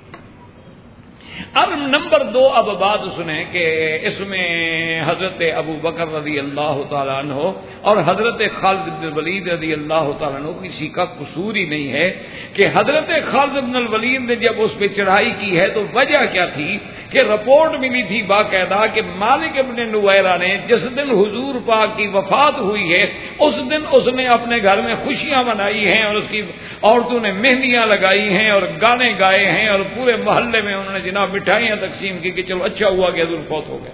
اب نمبر 2 اب بات سنیں کہ اس میں حضرت ابو بکر رضی اللہ تعالیٰ عنہ اور حضرت خالد بن الولید رضی اللہ تعالیٰ عنہ کسی کا قصور ہی نہیں ہے کہ حضرت خالد بن الولید نے جب اس پہ چڑھائی کی ہے تو وجہ کیا تھی کہ رپورٹ ملی تھی باقاعدہ کہ مالک ابن نویرہ نے جس دن حضور پاک کی وفات ہوئی ہے اس دن اس نے اپنے گھر میں خوشیاں منائی ہیں اور اس کی عورتوں نے مہندیاں لگائی ہیں اور گانے گائے ہیں اور پورے محلے میں انہوں نے جناب مٹھائیاں تقسیم کی کہ چلو اچھا ہوا کہ حضور فوت ہو گئے۔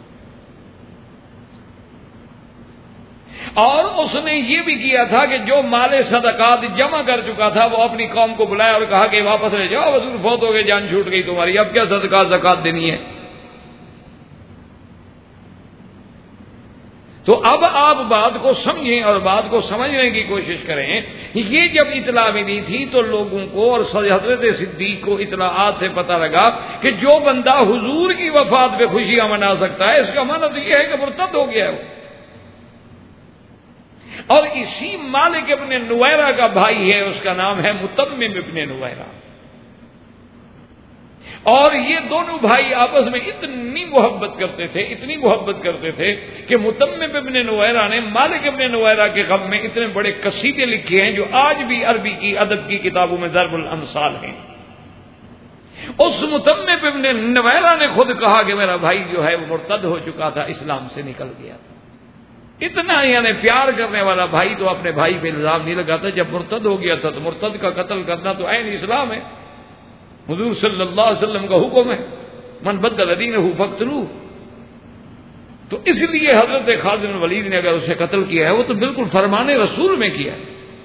اور اس نے یہ بھی کیا تھا کہ جو مال صدقات جمع کر چکا تھا وہ اپنی قوم کو بلایا اور کہا کہ واپس لے جاؤ، حضور فوت ہو گئے، جان چھوٹ گئی تمہاری، اب کیا صدقات زکات دینی ہے۔ تو اب آپ بات کو سمجھیں اور بات کو سمجھنے کی کوشش کریں۔ یہ جب اطلاع ملی تھی تو لوگوں کو اور حضرت صدیق کو اطلاعات سے پتہ لگا کہ جو بندہ حضور کی وفات پہ خوشیاں منا سکتا ہے اس کا معنی تو یہ ہے کہ مرتد ہو گیا ہے وہ۔ اور اسی مالک ابن نویرہ کا بھائی ہے، اس کا نام ہے متمم ابن نویرہ، اور یہ دونوں بھائی آپس میں اتنی محبت کرتے تھے، اتنی محبت کرتے تھے کہ متمم ابن نویرہ نے مالک ابن نویرہ کے غم میں اتنے بڑے قصیدے لکھے ہیں جو آج بھی عربی کی ادب کی کتابوں میں ضرب الامثال ہیں۔ اس متمم ابن نویرہ نے خود کہا کہ میرا بھائی جو ہے وہ مرتد ہو چکا تھا، اسلام سے نکل گیا تھا۔ اتنا یعنی پیار کرنے والا بھائی تو اپنے بھائی پہ الزام نہیں لگاتا، جب مرتد ہو گیا تھا تو مرتد کا قتل کرنا تو عین اسلام ہے، حضور صلی اللہ علیہ وسلم کا حکم ہے، من بدل دینہ فاقتلوہ۔ تو اس لیے حضرت خالد بن ولید نے اگر اسے قتل کیا ہے وہ تو بالکل فرمان رسول میں کیا ہے۔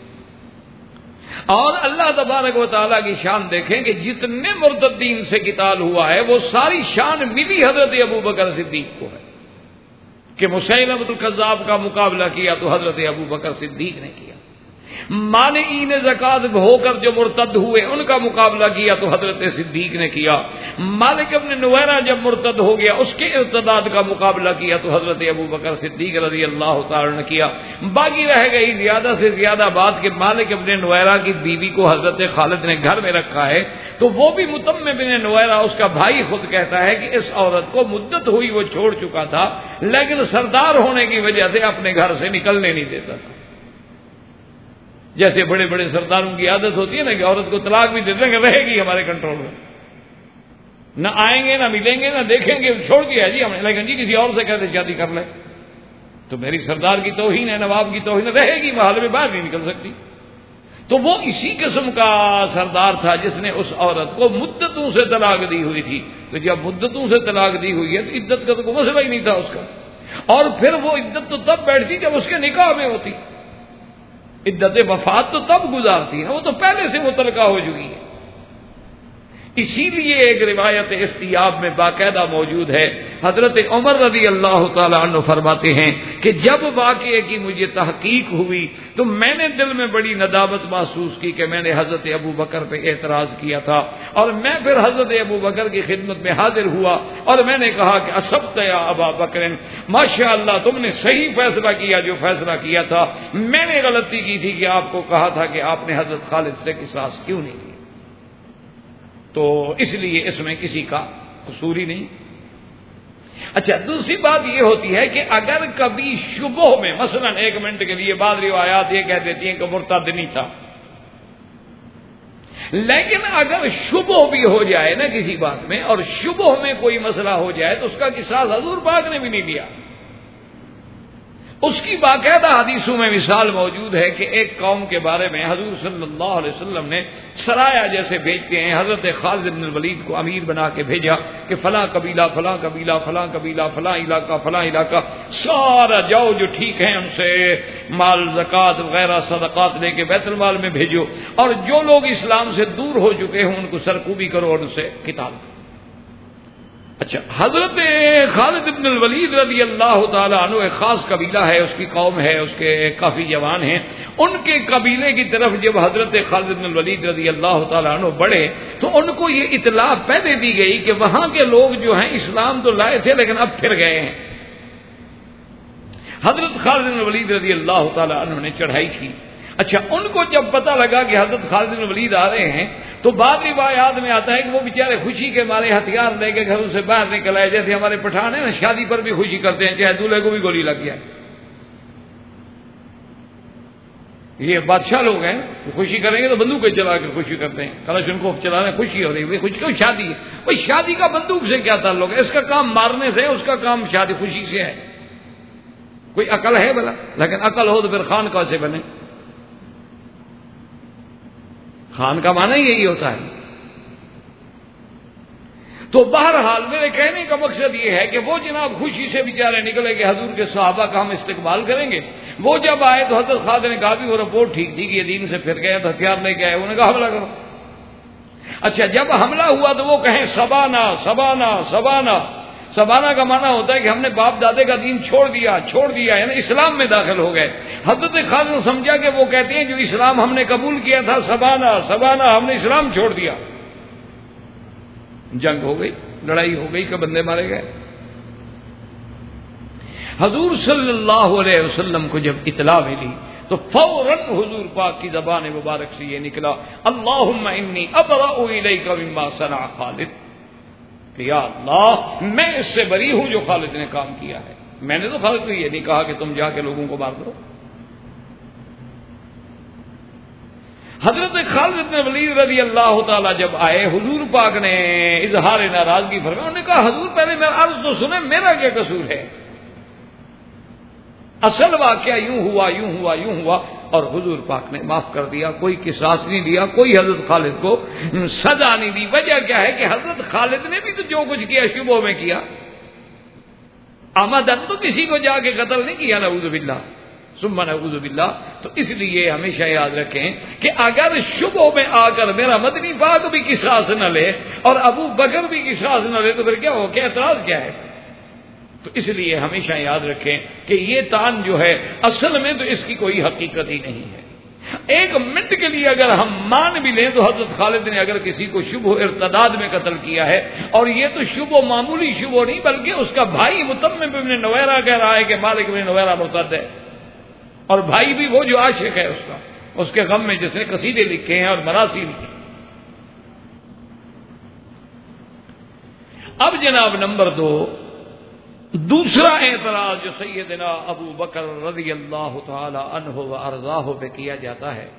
اور اللہ تبارک و تعالیٰ کی شان دیکھیں کہ جتنے مرتدین سے قتال ہوا ہے وہ ساری شان ملی حضرت ابو بکر صدیق کو ہے کہ مسیلمۃ الکذاب کا مقابلہ کیا تو حضرت ابو بکر صدیق نے کیا۔ مانعین زکات ہو کر جو مرتد ہوئے ان کا مقابلہ کیا تو حضرت صدیق نے کیا. مالک ابن نویرہ جب مرتد ہو گیا اس کے ارتداد کا مقابلہ کیا تو حضرت ابو بکر صدیق رضی اللہ تعالی نے کیا. باقی رہ گئی زیادہ سے زیادہ بات کہ مالک ابن نویرہ کی بیوی کو حضرت خالد نے گھر میں رکھا ہے تو وہ بھی متم بن نویرہ اس کا بھائی خود کہتا ہے کہ اس عورت کو مدت ہوئی وہ چھوڑ چکا تھا لیکن سردار ہونے کی وجہ سے اپنے گھر سے نکلنے نہیں دیتا تھا. جیسے بڑے بڑے سرداروں کی عادت ہوتی ہے نا کہ عورت کو طلاق بھی دے دیں گے رہے گی ہمارے کنٹرول میں, نہ آئیں گے نہ ملیں گے نہ دیکھیں گے, چھوڑ دیا جی ہم نے, لیکن جی کسی اور سے کہتے شادی کر لیں تو میری سردار کی توہین ہے, نواب کی توہین رہے گی, محل میں باہر نہیں نکل سکتی. تو وہ اسی قسم کا سردار تھا جس نے اس عورت کو مدتوں سے طلاق دی ہوئی تھی. تو جب مدتوں سے طلاق دی ہوئی ہے تو عدت کا تو کوئی مسئلہ ہی نہیں تھا اس کا, اور پھر وہ عدت تو تب بیٹھتی جب اس کے نکاح میں ہوتی. عدت وفات تو تب گزارتی ہے, وہ تو پہلے سے متعلقہ ہو چکی ہے. اسی لیے ایک روایت استیاب میں باقاعدہ موجود ہے, حضرت عمر رضی اللہ تعالی عنہ فرماتے ہیں کہ جب واقعے کی مجھے تحقیق ہوئی تو میں نے دل میں بڑی ندامت محسوس کی کہ میں نے حضرت ابو بکر پہ اعتراض کیا تھا, اور میں پھر حضرت ابو بکر کی خدمت میں حاضر ہوا اور میں نے کہا کہ اصبت یا ابا بکر, ماشاء اللہ تم نے صحیح فیصلہ کیا جو فیصلہ کیا تھا. میں نے غلطی کی تھی کہ آپ کو کہا تھا کہ آپ نے حضرت خالد سے قصاص کیوں نہیں کیا, تو اس لیے اس میں کسی کا قصور ہی نہیں. اچھا, دوسری بات یہ ہوتی ہے کہ اگر کبھی شبہ میں, مثلا 1 منٹ کے لیے بعض روایات یہ کہہ دیتی ہیں کہ مرتد نہیں تھا, لیکن اگر شبہ بھی ہو جائے نا کسی بات میں اور شبہ میں کوئی مسئلہ ہو جائے تو اس کا قصاص حضور پاک نے بھی نہیں دیا. اس کی باقاعدہ حدیثوں میں مثال موجود ہے کہ ایک قوم کے بارے میں حضور صلی اللہ علیہ وسلم نے سرایا جیسے بھیجتے ہیں, حضرت خالد بن الولید کو امیر بنا کے بھیجا کہ فلاں قبیلہ فلاں قبیلہ فلاں قبیلہ فلاں علاقہ سارا جاؤ جو ٹھیک ہیں ان سے مال زکوٰۃ وغیرہ صدقات لے کے بیت المال میں بھیجو, اور جو لوگ اسلام سے دور ہو چکے ہوں ان کو سرکوبی کرو اور ان سے قتال کرو. اچھا, حضرت خالد بن الولید رضی اللہ تعالیٰ عنہ ایک خاص قبیلہ ہے, اس کی قوم ہے, اس کے کافی جوان ہیں. ان کے قبیلے کی طرف جب حضرت خالد بن الولید رضی اللہ تعالیٰ عنہ بڑھے تو ان کو یہ اطلاع پہلے دی گئی کہ وہاں کے لوگ جو ہیں اسلام تو لائے تھے لیکن اب پھر گئے ہیں. حضرت خالد بن الولید رضی اللہ تعالیٰ عنہ نے چڑھائی کی. اچھا, ان کو جب پتہ لگا کہ حضرت خالد بن الولید آ رہے ہیں تو بعض روایات میں آتا ہے کہ وہ بیچارے خوشی کے مارے ہتھیار لے کے گھروں سے باہر نکل آئے, جیسے ہمارے پٹھان ہیں نا شادی پر بھی خوشی کرتے ہیں چاہے دولہے کو بھی گولی لگ جائے. یہ بادشاہ لوگ ہیں, خوشی کریں گے تو بندوقیں چلا کے خوشی کرتے ہیں, کلش ان کو چلا رہے خوشی ہو رہی ہے, خوشی کیوں شادی ہے, بھائی شادی کا بندوق سے کیا تعلق ہے, اس کا کام مارنے سے, اس کا کام شادی خوشی سے ہے. کوئی عقل ہے بلا, لیکن عقل ہو تو پھر خان کیسے بنے. خان کا معنی یہی ہوتا ہے. تو بہرحال میرے کہنے کا مقصد یہ ہے کہ وہ جناب خوشی سے بیچارے نکلے کہ حضور کے صحابہ کا ہم استقبال کریں گے. وہ جب آئے تو حضرت خالد نے کہا بھی وہ رپورٹ ٹھیک تھی کہ یہ دین سے پھر گئے تو ہتھیار لے کے آئے, انہوں نے کہا حملہ کرو. اچھا, جب حملہ ہوا تو وہ کہیں سبانا سبانا سبانا. سبانا کا معنی ہوتا ہے کہ ہم نے باپ دادے کا دین چھوڑ دیا یعنی اسلام میں داخل ہو گئے. حضرت خالد نے سمجھا کہ وہ کہتے ہیں جو اسلام ہم نے قبول کیا تھا سبانا سبانا, ہم نے اسلام چھوڑ دیا. جنگ ہو گئی, لڑائی ہو گئی کہ بندے مارے گئے. حضور صلی اللہ علیہ وسلم کو جب اطلاع ملی تو فوراً حضور پاک کی زبان مبارک سے یہ نکلا, اللہم انی ابرأ الیک مما صنع خالد, کہ یا اللہ میں اس سے بری ہوں جو خالد نے کام کیا ہے. میں نے تو خالد کو یہ نہیں کہا کہ تم جا کے لوگوں کو مار دو. حضرت خالد بن ولید رضی اللہ تعالیٰ جب آئے, حضور پاک نے اظہار ناراضگی فرمایا. انہوں نے کہا حضور پہلے میرا عرض تو سنیں, میرا کیا قصور ہے, اصل واقعہ یوں ہوا اور حضور پاک نے معاف کر دیا, کوئی قصاص نہیں دیا, کوئی حضرت خالد کو سزا نہیں دی. وجہ کیا ہے کہ حضرت خالد نے بھی تو جو کچھ کیا شبہ میں کیا, آمدن تو کسی کو جا کے قتل نہیں کیا, نعوذ باللہ ثم نعوذ باللہ. تو اس لیے ہمیشہ یاد رکھیں کہ اگر شبہ میں آ کر میرا مدنی پاک بھی قصاص نہ لے اور ابو بکر بھی قصاص نہ لے تو پھر کیا ہو, کیا اعتراض کیا ہے. تو اس لیے ہمیشہ یاد رکھیں کہ یہ تان جو ہے اصل میں تو اس کی کوئی حقیقت ہی نہیں ہے. ایک منٹ کے لیے اگر ہم مان بھی لیں تو حضرت خالد نے اگر کسی کو شبہ ارتداد میں قتل کیا ہے، اور یہ تو شبہ معمولی شبہ نہیں بلکہ اس کا بھائی متمم ابن نویرہ کہہ رہا ہے کہ مالک ابن نویرہ مرتد ہے، اور بھائی بھی وہ جو عاشق ہے اس کا، اس کے غم میں جس نے قصیدے لکھے ہیں اور مراثی لکھے۔ اب جناب نمبر 2، دوسرا اعتراض جو سیدنا ابو بکر رضی اللہ تعالی عنہ و ارضاہ پہ کیا جاتا ہے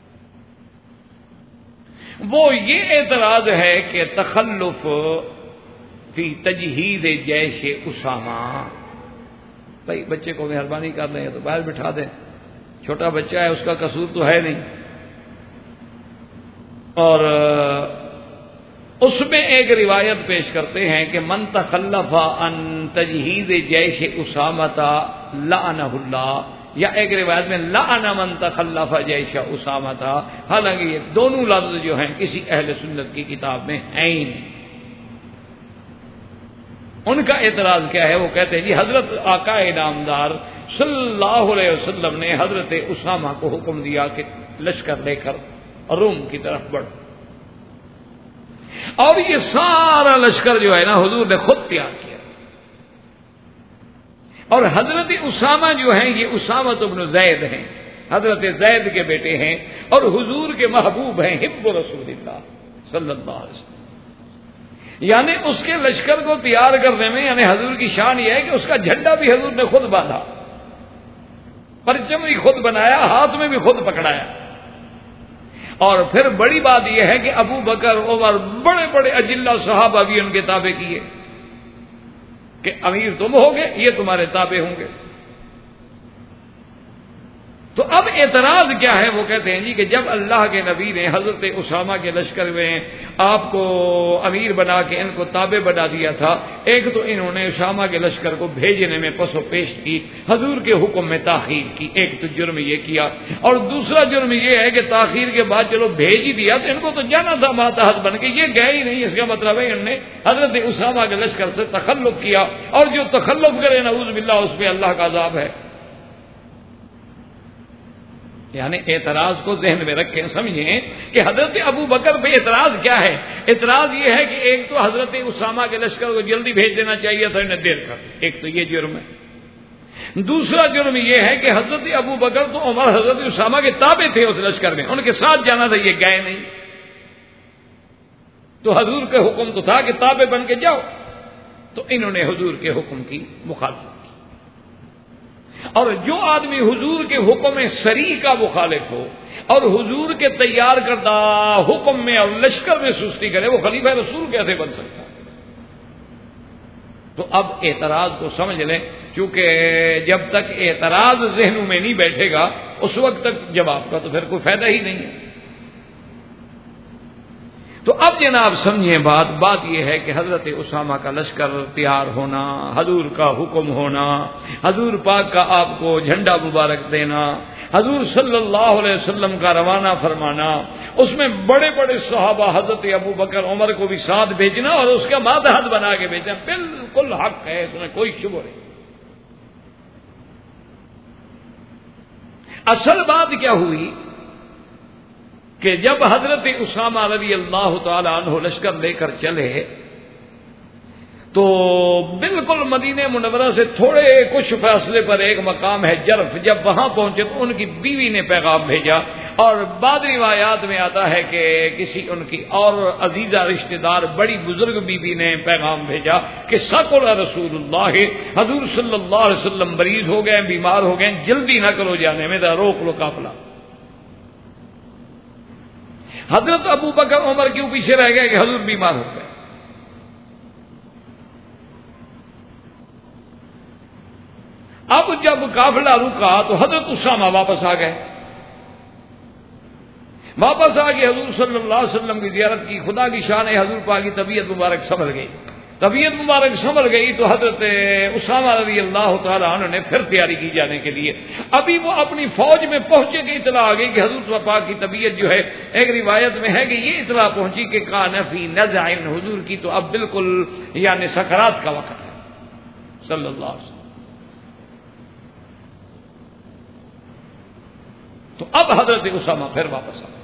وہ یہ اعتراض ہے کہ تخلف فی تجہید جیش اسامہ۔ بھائی بچے کو مہربانی کر لیں تو باہر بٹھا دیں، چھوٹا بچہ ہے، اس کا قصور تو ہے نہیں۔ اور اس میں ایک روایت پیش کرتے ہیں کہ من تخلف عن تجہید جیش اسامہ لعنہ اللہ، یا ایک روایت میں لعن من تخلف جیش اسامہ، حالانکہ یہ دونوں لفظ جو ہیں کسی اہل سنت کی کتاب میں ہیں ہی نہیں۔ ان کا اعتراض کیا ہے؟ وہ کہتے ہیں جی حضرت آقا نامدار صلی اللہ علیہ وسلم نے حضرت اسامہ کو حکم دیا کہ لشکر لے کر روم کی طرف بڑھ، اور یہ سارا لشکر جو ہے نا حضور نے خود تیار کیا، اور حضرت اسامہ جو ہیں یہ اسامہ بن زید ہیں، حضرت زید کے بیٹے ہیں اور حضور کے محبوب ہیں، حب رسول اللہ صلی اللہ علیہ وسلم۔ یعنی اس کے لشکر کو تیار کرنے میں یعنی حضور کی شان یہ ہے کہ اس کا جھنڈا بھی حضور نے خود باندھا، پرچم بھی خود بنایا، ہاتھ میں بھی خود پکڑایا۔ اور پھر بڑی بات یہ ہے کہ ابو بکر عمر بڑے بڑے اجلہ صحابہ بھی ان کے تابع کیے کہ امیر تم ہوگے، یہ تمہارے تابع ہوں گے۔ تو اب اعتراض کیا ہے؟ وہ کہتے ہیں جی کہ جب اللہ کے نبی نے حضرت اسامہ کے لشکر میں آپ کو امیر بنا کے ان کو تابع بنا دیا تھا، ایک تو انہوں نے اسامہ کے لشکر کو بھیجنے میں پس و پیش کی، حضور کے حکم میں تاخیر کی، ایک تو جرم یہ کیا، اور دوسرا جرم یہ ہے کہ تاخیر کے بعد چلو بھیج ہی دیا تو ان کو تو جانا تھا ماتحت بن کے، یہ گئے ہی نہیں، اس کا مطلب ہے انہوں نے حضرت اسامہ کے لشکر سے تخلف کیا، اور جو تخلف کرے نعوذ باللہ اس پہ اللہ کا عذاب ہے۔ یعنی اعتراض کو ذہن میں رکھیں، سمجھیں کہ حضرت ابو بکر پہ اعتراض کیا ہے۔ اعتراض یہ ہے کہ ایک تو حضرت اسامہ کے لشکر کو جلدی بھیج دینا چاہیے تھا، انہیں دیر کر، ایک تو یہ جرم ہے۔ دوسرا جرم یہ ہے کہ حضرت ابو بکر تو عمر حضرت اسامہ کے تابع تھے اس لشکر میں، ان کے ساتھ جانا تھا، یہ گئے نہیں، تو حضور کے حکم تو تھا کہ تابع بن کے جاؤ، تو انہوں نے حضور کے حکم کی مخالفت کی۔ اور جو آدمی حضور کے حکم سری کا مخالف ہو اور حضور کے تیار کردہ حکم میں اور لشکر میں سستی کرے، وہ خلیفہ رسول کیسے بن سکتا ہے؟ تو اب اعتراض کو سمجھ لیں، کیونکہ جب تک اعتراض ذہنوں میں نہیں بیٹھے گا اس وقت تک جواب کا تو پھر کوئی فائدہ ہی نہیں ہے۔ تو اب جناب سمجھیں بات یہ ہے کہ حضرت اسامہ کا لشکر تیار ہونا، حضور کا حکم ہونا، حضور پاک کا آپ کو جھنڈا مبارک دینا، حضور صلی اللہ علیہ وسلم کا روانہ فرمانا، اس میں بڑے بڑے صحابہ حضرت ابو بکر عمر کو بھی ساتھ بھیجنا اور اس کا ماتحت بنا کے بھیجنا بالکل حق ہے، اس میں کوئی شبہ نہیں۔ اصل بات کیا ہوئی کہ جب حضرت اسامہ رضی اللہ تعالی عنہ لشکر لے کر چلے تو بالکل مدینہ منورہ سے تھوڑے کچھ فاصلے پر ایک مقام ہے جرف، جب وہاں پہنچے تو ان کی بیوی نے پیغام بھیجا، اور بعض روایات میں آتا ہے کہ کسی ان کی اور عزیزہ رشتہ دار بڑی بزرگ بیوی نے پیغام بھیجا کہ ثقل رسول اللہ، حضور صلی اللہ علیہ وسلم مریض ہو گئے، بیمار ہو گئے، جلدی نہ کرو جانے میں، روک لو قافلہ۔ حضرت ابو بکر عمر کیوں پیچھے رہ گئے کہ حضور بیمار ہو گئے؟ اب جب قافلہ رکا تو حضرت اسامہ واپس آ گئے، واپس آ کے حضور صلی اللہ علیہ وسلم کی زیارت کی۔ خدا کی شان ہے حضور پاک کی طبیعت مبارک سنبھل گئی، طبیعت مبارک سنبھل گئی تو حضرت اسامہ رضی اللہ تعالی عنہ نے پھر تیاری کی جانے کے لیے۔ ابھی وہ اپنی فوج میں پہنچے کہ اطلاع آ گئی کہ حضور پاک کی طبیعت جو ہے، ایک روایت میں ہے کہ یہ اطلاع پہنچی کہ کان فی نزع، حضور کی تو اب بالکل یعنی سکرات کا وقت ہے صلی اللہ علیہ وسلم۔ تو اب حضرت اسامہ پھر واپس آئے.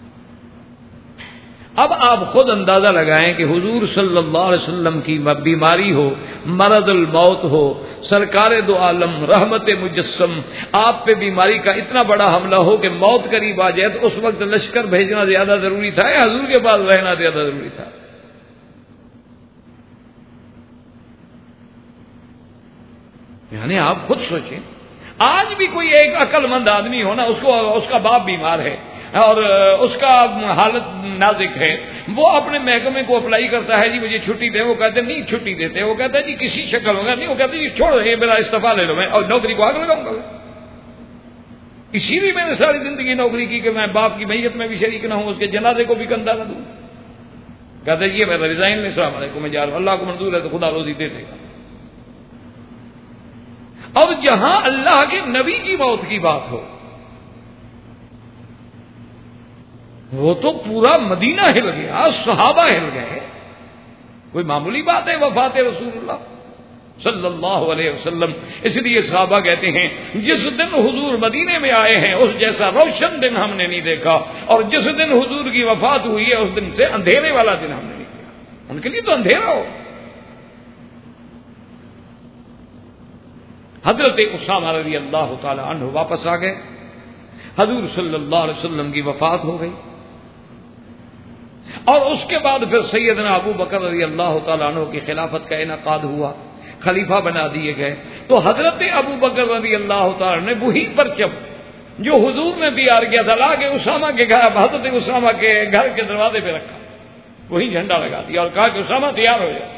اب آپ خود اندازہ لگائیں کہ حضور صلی اللہ علیہ وسلم کی بیماری ہو، مرض الموت ہو، سرکار دو عالم رحمت مجسم آپ پہ بیماری کا اتنا بڑا حملہ ہو کہ موت قریب آ جائے، تو اس وقت لشکر بھیجنا زیادہ ضروری تھا یا حضور کے پاس رہنا زیادہ ضروری تھا؟ یعنی آپ خود سوچیں، آج بھی کوئی ایک عقل مند آدمی ہو نا، اس کا باپ بیمار ہے اور اس کا حالت نازک ہے، وہ اپنے محکمے کو اپلائی کرتا ہے، جی مجھے چھٹی دے، وہ کہتے ہیں نہیں چھٹی دیتے، وہ کہتا ہے جی کسی شکل ہوگا نہیں، وہ کہتے ہیں جی چھوڑ یہ میرا استعفیٰ لے لو، میں اور نوکری کو آگ لگاؤں گا. اسی لیے میں نے ساری زندگی نوکری کی کہ میں باپ کی میت میں بھی شریک نہ ہوں، اس کے جنازے کو بھی کندھا نہ دوں. کہتے ہیں یہ میرا ریزائن لے، السلام علیکم میں جا رہا ہوں، اللہ کو منظور ہے تو خدا روزی دے دے گا. اب جہاں اللہ کے نبی کی موت کی بات ہو، وہ تو پورا مدینہ ہل گیا، صحابہ ہل گئے. کوئی معمولی بات ہے وفات رسول اللہ صلی اللہ علیہ وسلم؟ اس لیے صحابہ کہتے ہیں جس دن حضور مدینے میں آئے ہیں اس جیسا روشن دن ہم نے نہیں دیکھا، اور جس دن حضور کی وفات ہوئی ہے اس دن سے اندھیرے والا دن ہم نے نہیں دیکھا. ان کے لیے تو اندھیرا ہو. حضرت اسامہ رضی اللہ تعالی عنہ واپس آ گئے، حضور صلی اللہ علیہ وسلم کی وفات ہو گئی، اور اس کے بعد پھر سیدنا ابو بکر رضی اللہ تعالیٰ عنہ کی خلافت کا انعقاد ہوا، خلیفہ بنا دیے گئے. تو حضرت ابو بکر رضی اللہ تعالیٰ نے وہی پرچم جو حضور نے تیار کیا تھا لا کے اسامہ کے گھر، حضرت اسامہ کے گھر کے دروازے پہ رکھا، وہی جھنڈا لگا دیا اور کہا کہ اسامہ تیار ہو جائے.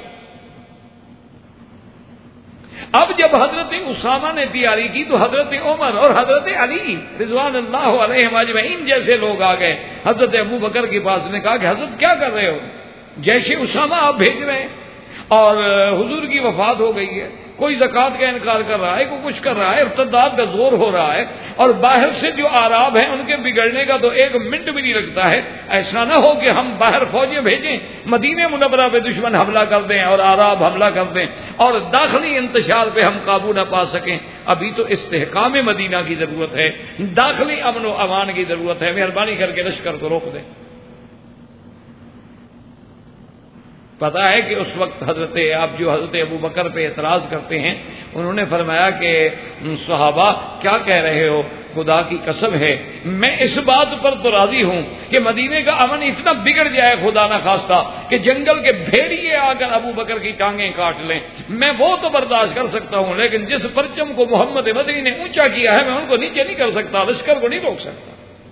اب جب حضرت اسامہ نے تیاری کی تو حضرت عمر اور حضرت علی رضوان اللہ علیہم اجمعین جیسے لوگ آ گئے حضرت ابو بکر کے پاس، نے کہا کہ حضرت کیا کر رہے ہو، جیش اسامہ آپ بھیج رہے ہیں اور حضور کی وفات ہو گئی ہے، کوئی زکوٰۃ کا انکار کر رہا ہے، کوئی کچھ کر رہا ہے، ارتداد کا زور ہو رہا ہے، اور باہر سے جو آراب ہیں ان کے بگڑنے کا تو ایک منٹ بھی نہیں لگتا ہے. ایسا نہ ہو کہ ہم باہر فوجیں بھیجیں، مدینہ منورہ پہ دشمن حملہ کر دیں اور آراب حملہ کر دیں اور داخلی انتشار پہ ہم قابو نہ پا سکیں. ابھی تو استحکام مدینہ کی ضرورت ہے، داخلی امن و امان کی ضرورت ہے، مہربانی کر کے لشکر کو روک دیں. پتا ہے کہ اس وقت آپ جو حضرت ابو بکر پہ اعتراض کرتے ہیں، انہوں نے فرمایا کہ صحابہ کیا کہہ رہے ہو، خدا کی قسم ہے میں اس بات پر تو راضی ہوں کہ مدینے کا امن اتنا بگڑ جائے خدا نہ خواستہ کہ جنگل کے بھیڑیے آ کر ابو بکر کی ٹانگیں کاٹ لیں، میں وہ تو برداشت کر سکتا ہوں، لیکن جس پرچم کو محمد مدنی نے اونچا کیا ہے میں ان کو نیچے نہیں کر سکتا، لشکر کو نہیں روک سکتا.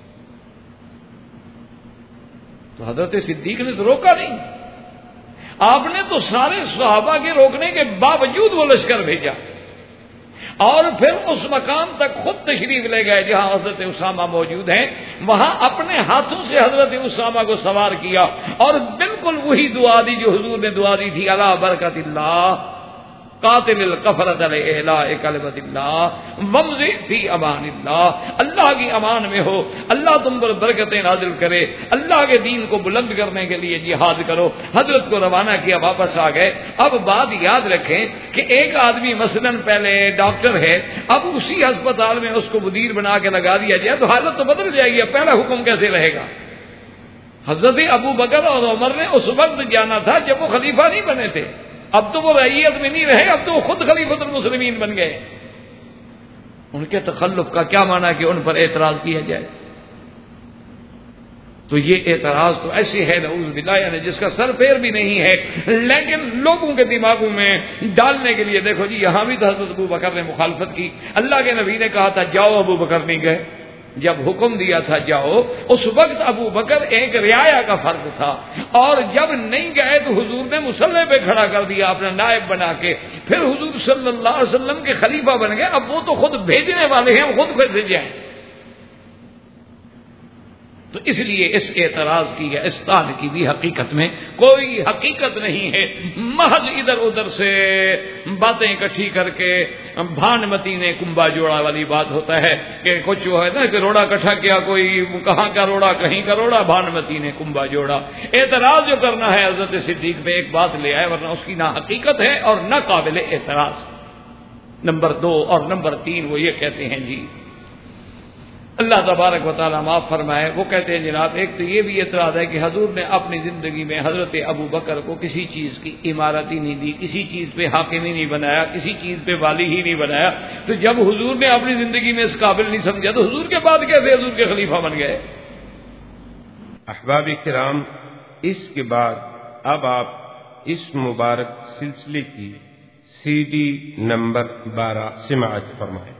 تو حضرت صدیق نے تو روکا نہیں، آپ نے تو سارے صحابہ کے روکنے کے باوجود وہ لشکر بھیجا اور پھر اس مقام تک خود تشریف لے گئے جہاں حضرت اسامہ موجود ہیں، وہاں اپنے ہاتھوں سے حضرت اسامہ کو سوار کیا اور بالکل وہی دعا دی جو حضور نے دعا دی تھی، علی برکت اللہ قاتل الکفرۃ الاعلاء کلمۃ اللہ وامضی فی امان اللہ. اللہ کی امان میں ہو، اللہ تم پر برکتیں نازل کرے، اللہ کے دین کو بلند کرنے کے لیے جہاد کرو. حضرت کو روانہ کیا، واپس آ گئے. اب بات یاد رکھیں کہ ایک آدمی مثلا پہلے ڈاکٹر ہے، اب اسی ہسپتال میں اس کو مدیر بنا کے لگا دیا جائے تو حالت تو بدل جائے گی. پہلا حکم کیسے رہے گا؟ حضرت ابو بکر اور عمر نے اس وقت جانا تھا جب وہ خلیفہ نہیں بنے تھے، اب تو وہ رعیت میں نہیں رہے، اب تو وہ خود خلیفۃ المسلمین بن گئے. ان کے تخلف کا کیا معنی کہ ان پر اعتراض کیا جائے؟ تو یہ اعتراض تو ایسے ہے نعوذ باللہ، یعنی جس کا سر پیر بھی نہیں ہے، لیکن لوگوں کے دماغوں میں ڈالنے کے لیے. دیکھو جی یہاں بھی تو حضرت ابو بکر نے مخالفت کی، اللہ کے نبی نے کہا تھا جاؤ، ابو بکر نہیں گئے. جب حکم دیا تھا جاؤ، اس وقت ابو بکر ایک رعایا کا فرد تھا، اور جب نہیں گئے تو حضور نے مصلی پہ کھڑا کر دیا اپنا نائب بنا کے. پھر حضور صلی اللہ علیہ وسلم کے خلیفہ بن گئے. اب وہ تو خود بھیجنے والے ہیں، خود کیسے جائیں؟ تو اس لیے اس اعتراض کی یا اس طعن کی بھی حقیقت میں کوئی حقیقت نہیں ہے، محض ادھر ادھر سے باتیں اکٹھی کر کے بھانمتی نے کنبا جوڑا والی بات ہوتا ہے کہ کچھ جو ہے نا کہ روڑا اکٹھا کیا، کوئی کہاں کا روڑا کہیں کا روڑا، بھانمتی نے کنبا جوڑا. اعتراض جو کرنا ہے حضرت صدیق پہ ایک بات لے آئے، ورنہ اس کی نہ حقیقت ہے اور نہ قابل اعتراض. نمبر 2 اور نمبر 3 وہ یہ کہتے ہیں جی اللہ تبارک و تعالیٰ معاف فرمائے. وہ کہتے ہیں جناب ایک تو یہ بھی اعتراض ہے کہ حضور نے اپنی زندگی میں حضرت ابو بکر کو کسی چیز کی عمارت ہی نہیں دی، کسی چیز پہ حاکم ہی نہیں بنایا، کسی چیز پہ والی ہی نہیں بنایا. تو جب حضور نے اپنی زندگی میں اس قابل نہیں سمجھا تو حضور کے بعد کیسے حضور کے خلیفہ بن گئے؟ احباب کرام، اس کے بعد اب آپ اس مبارک سلسلے کی CD نمبر 12 سماعت فرمائیں.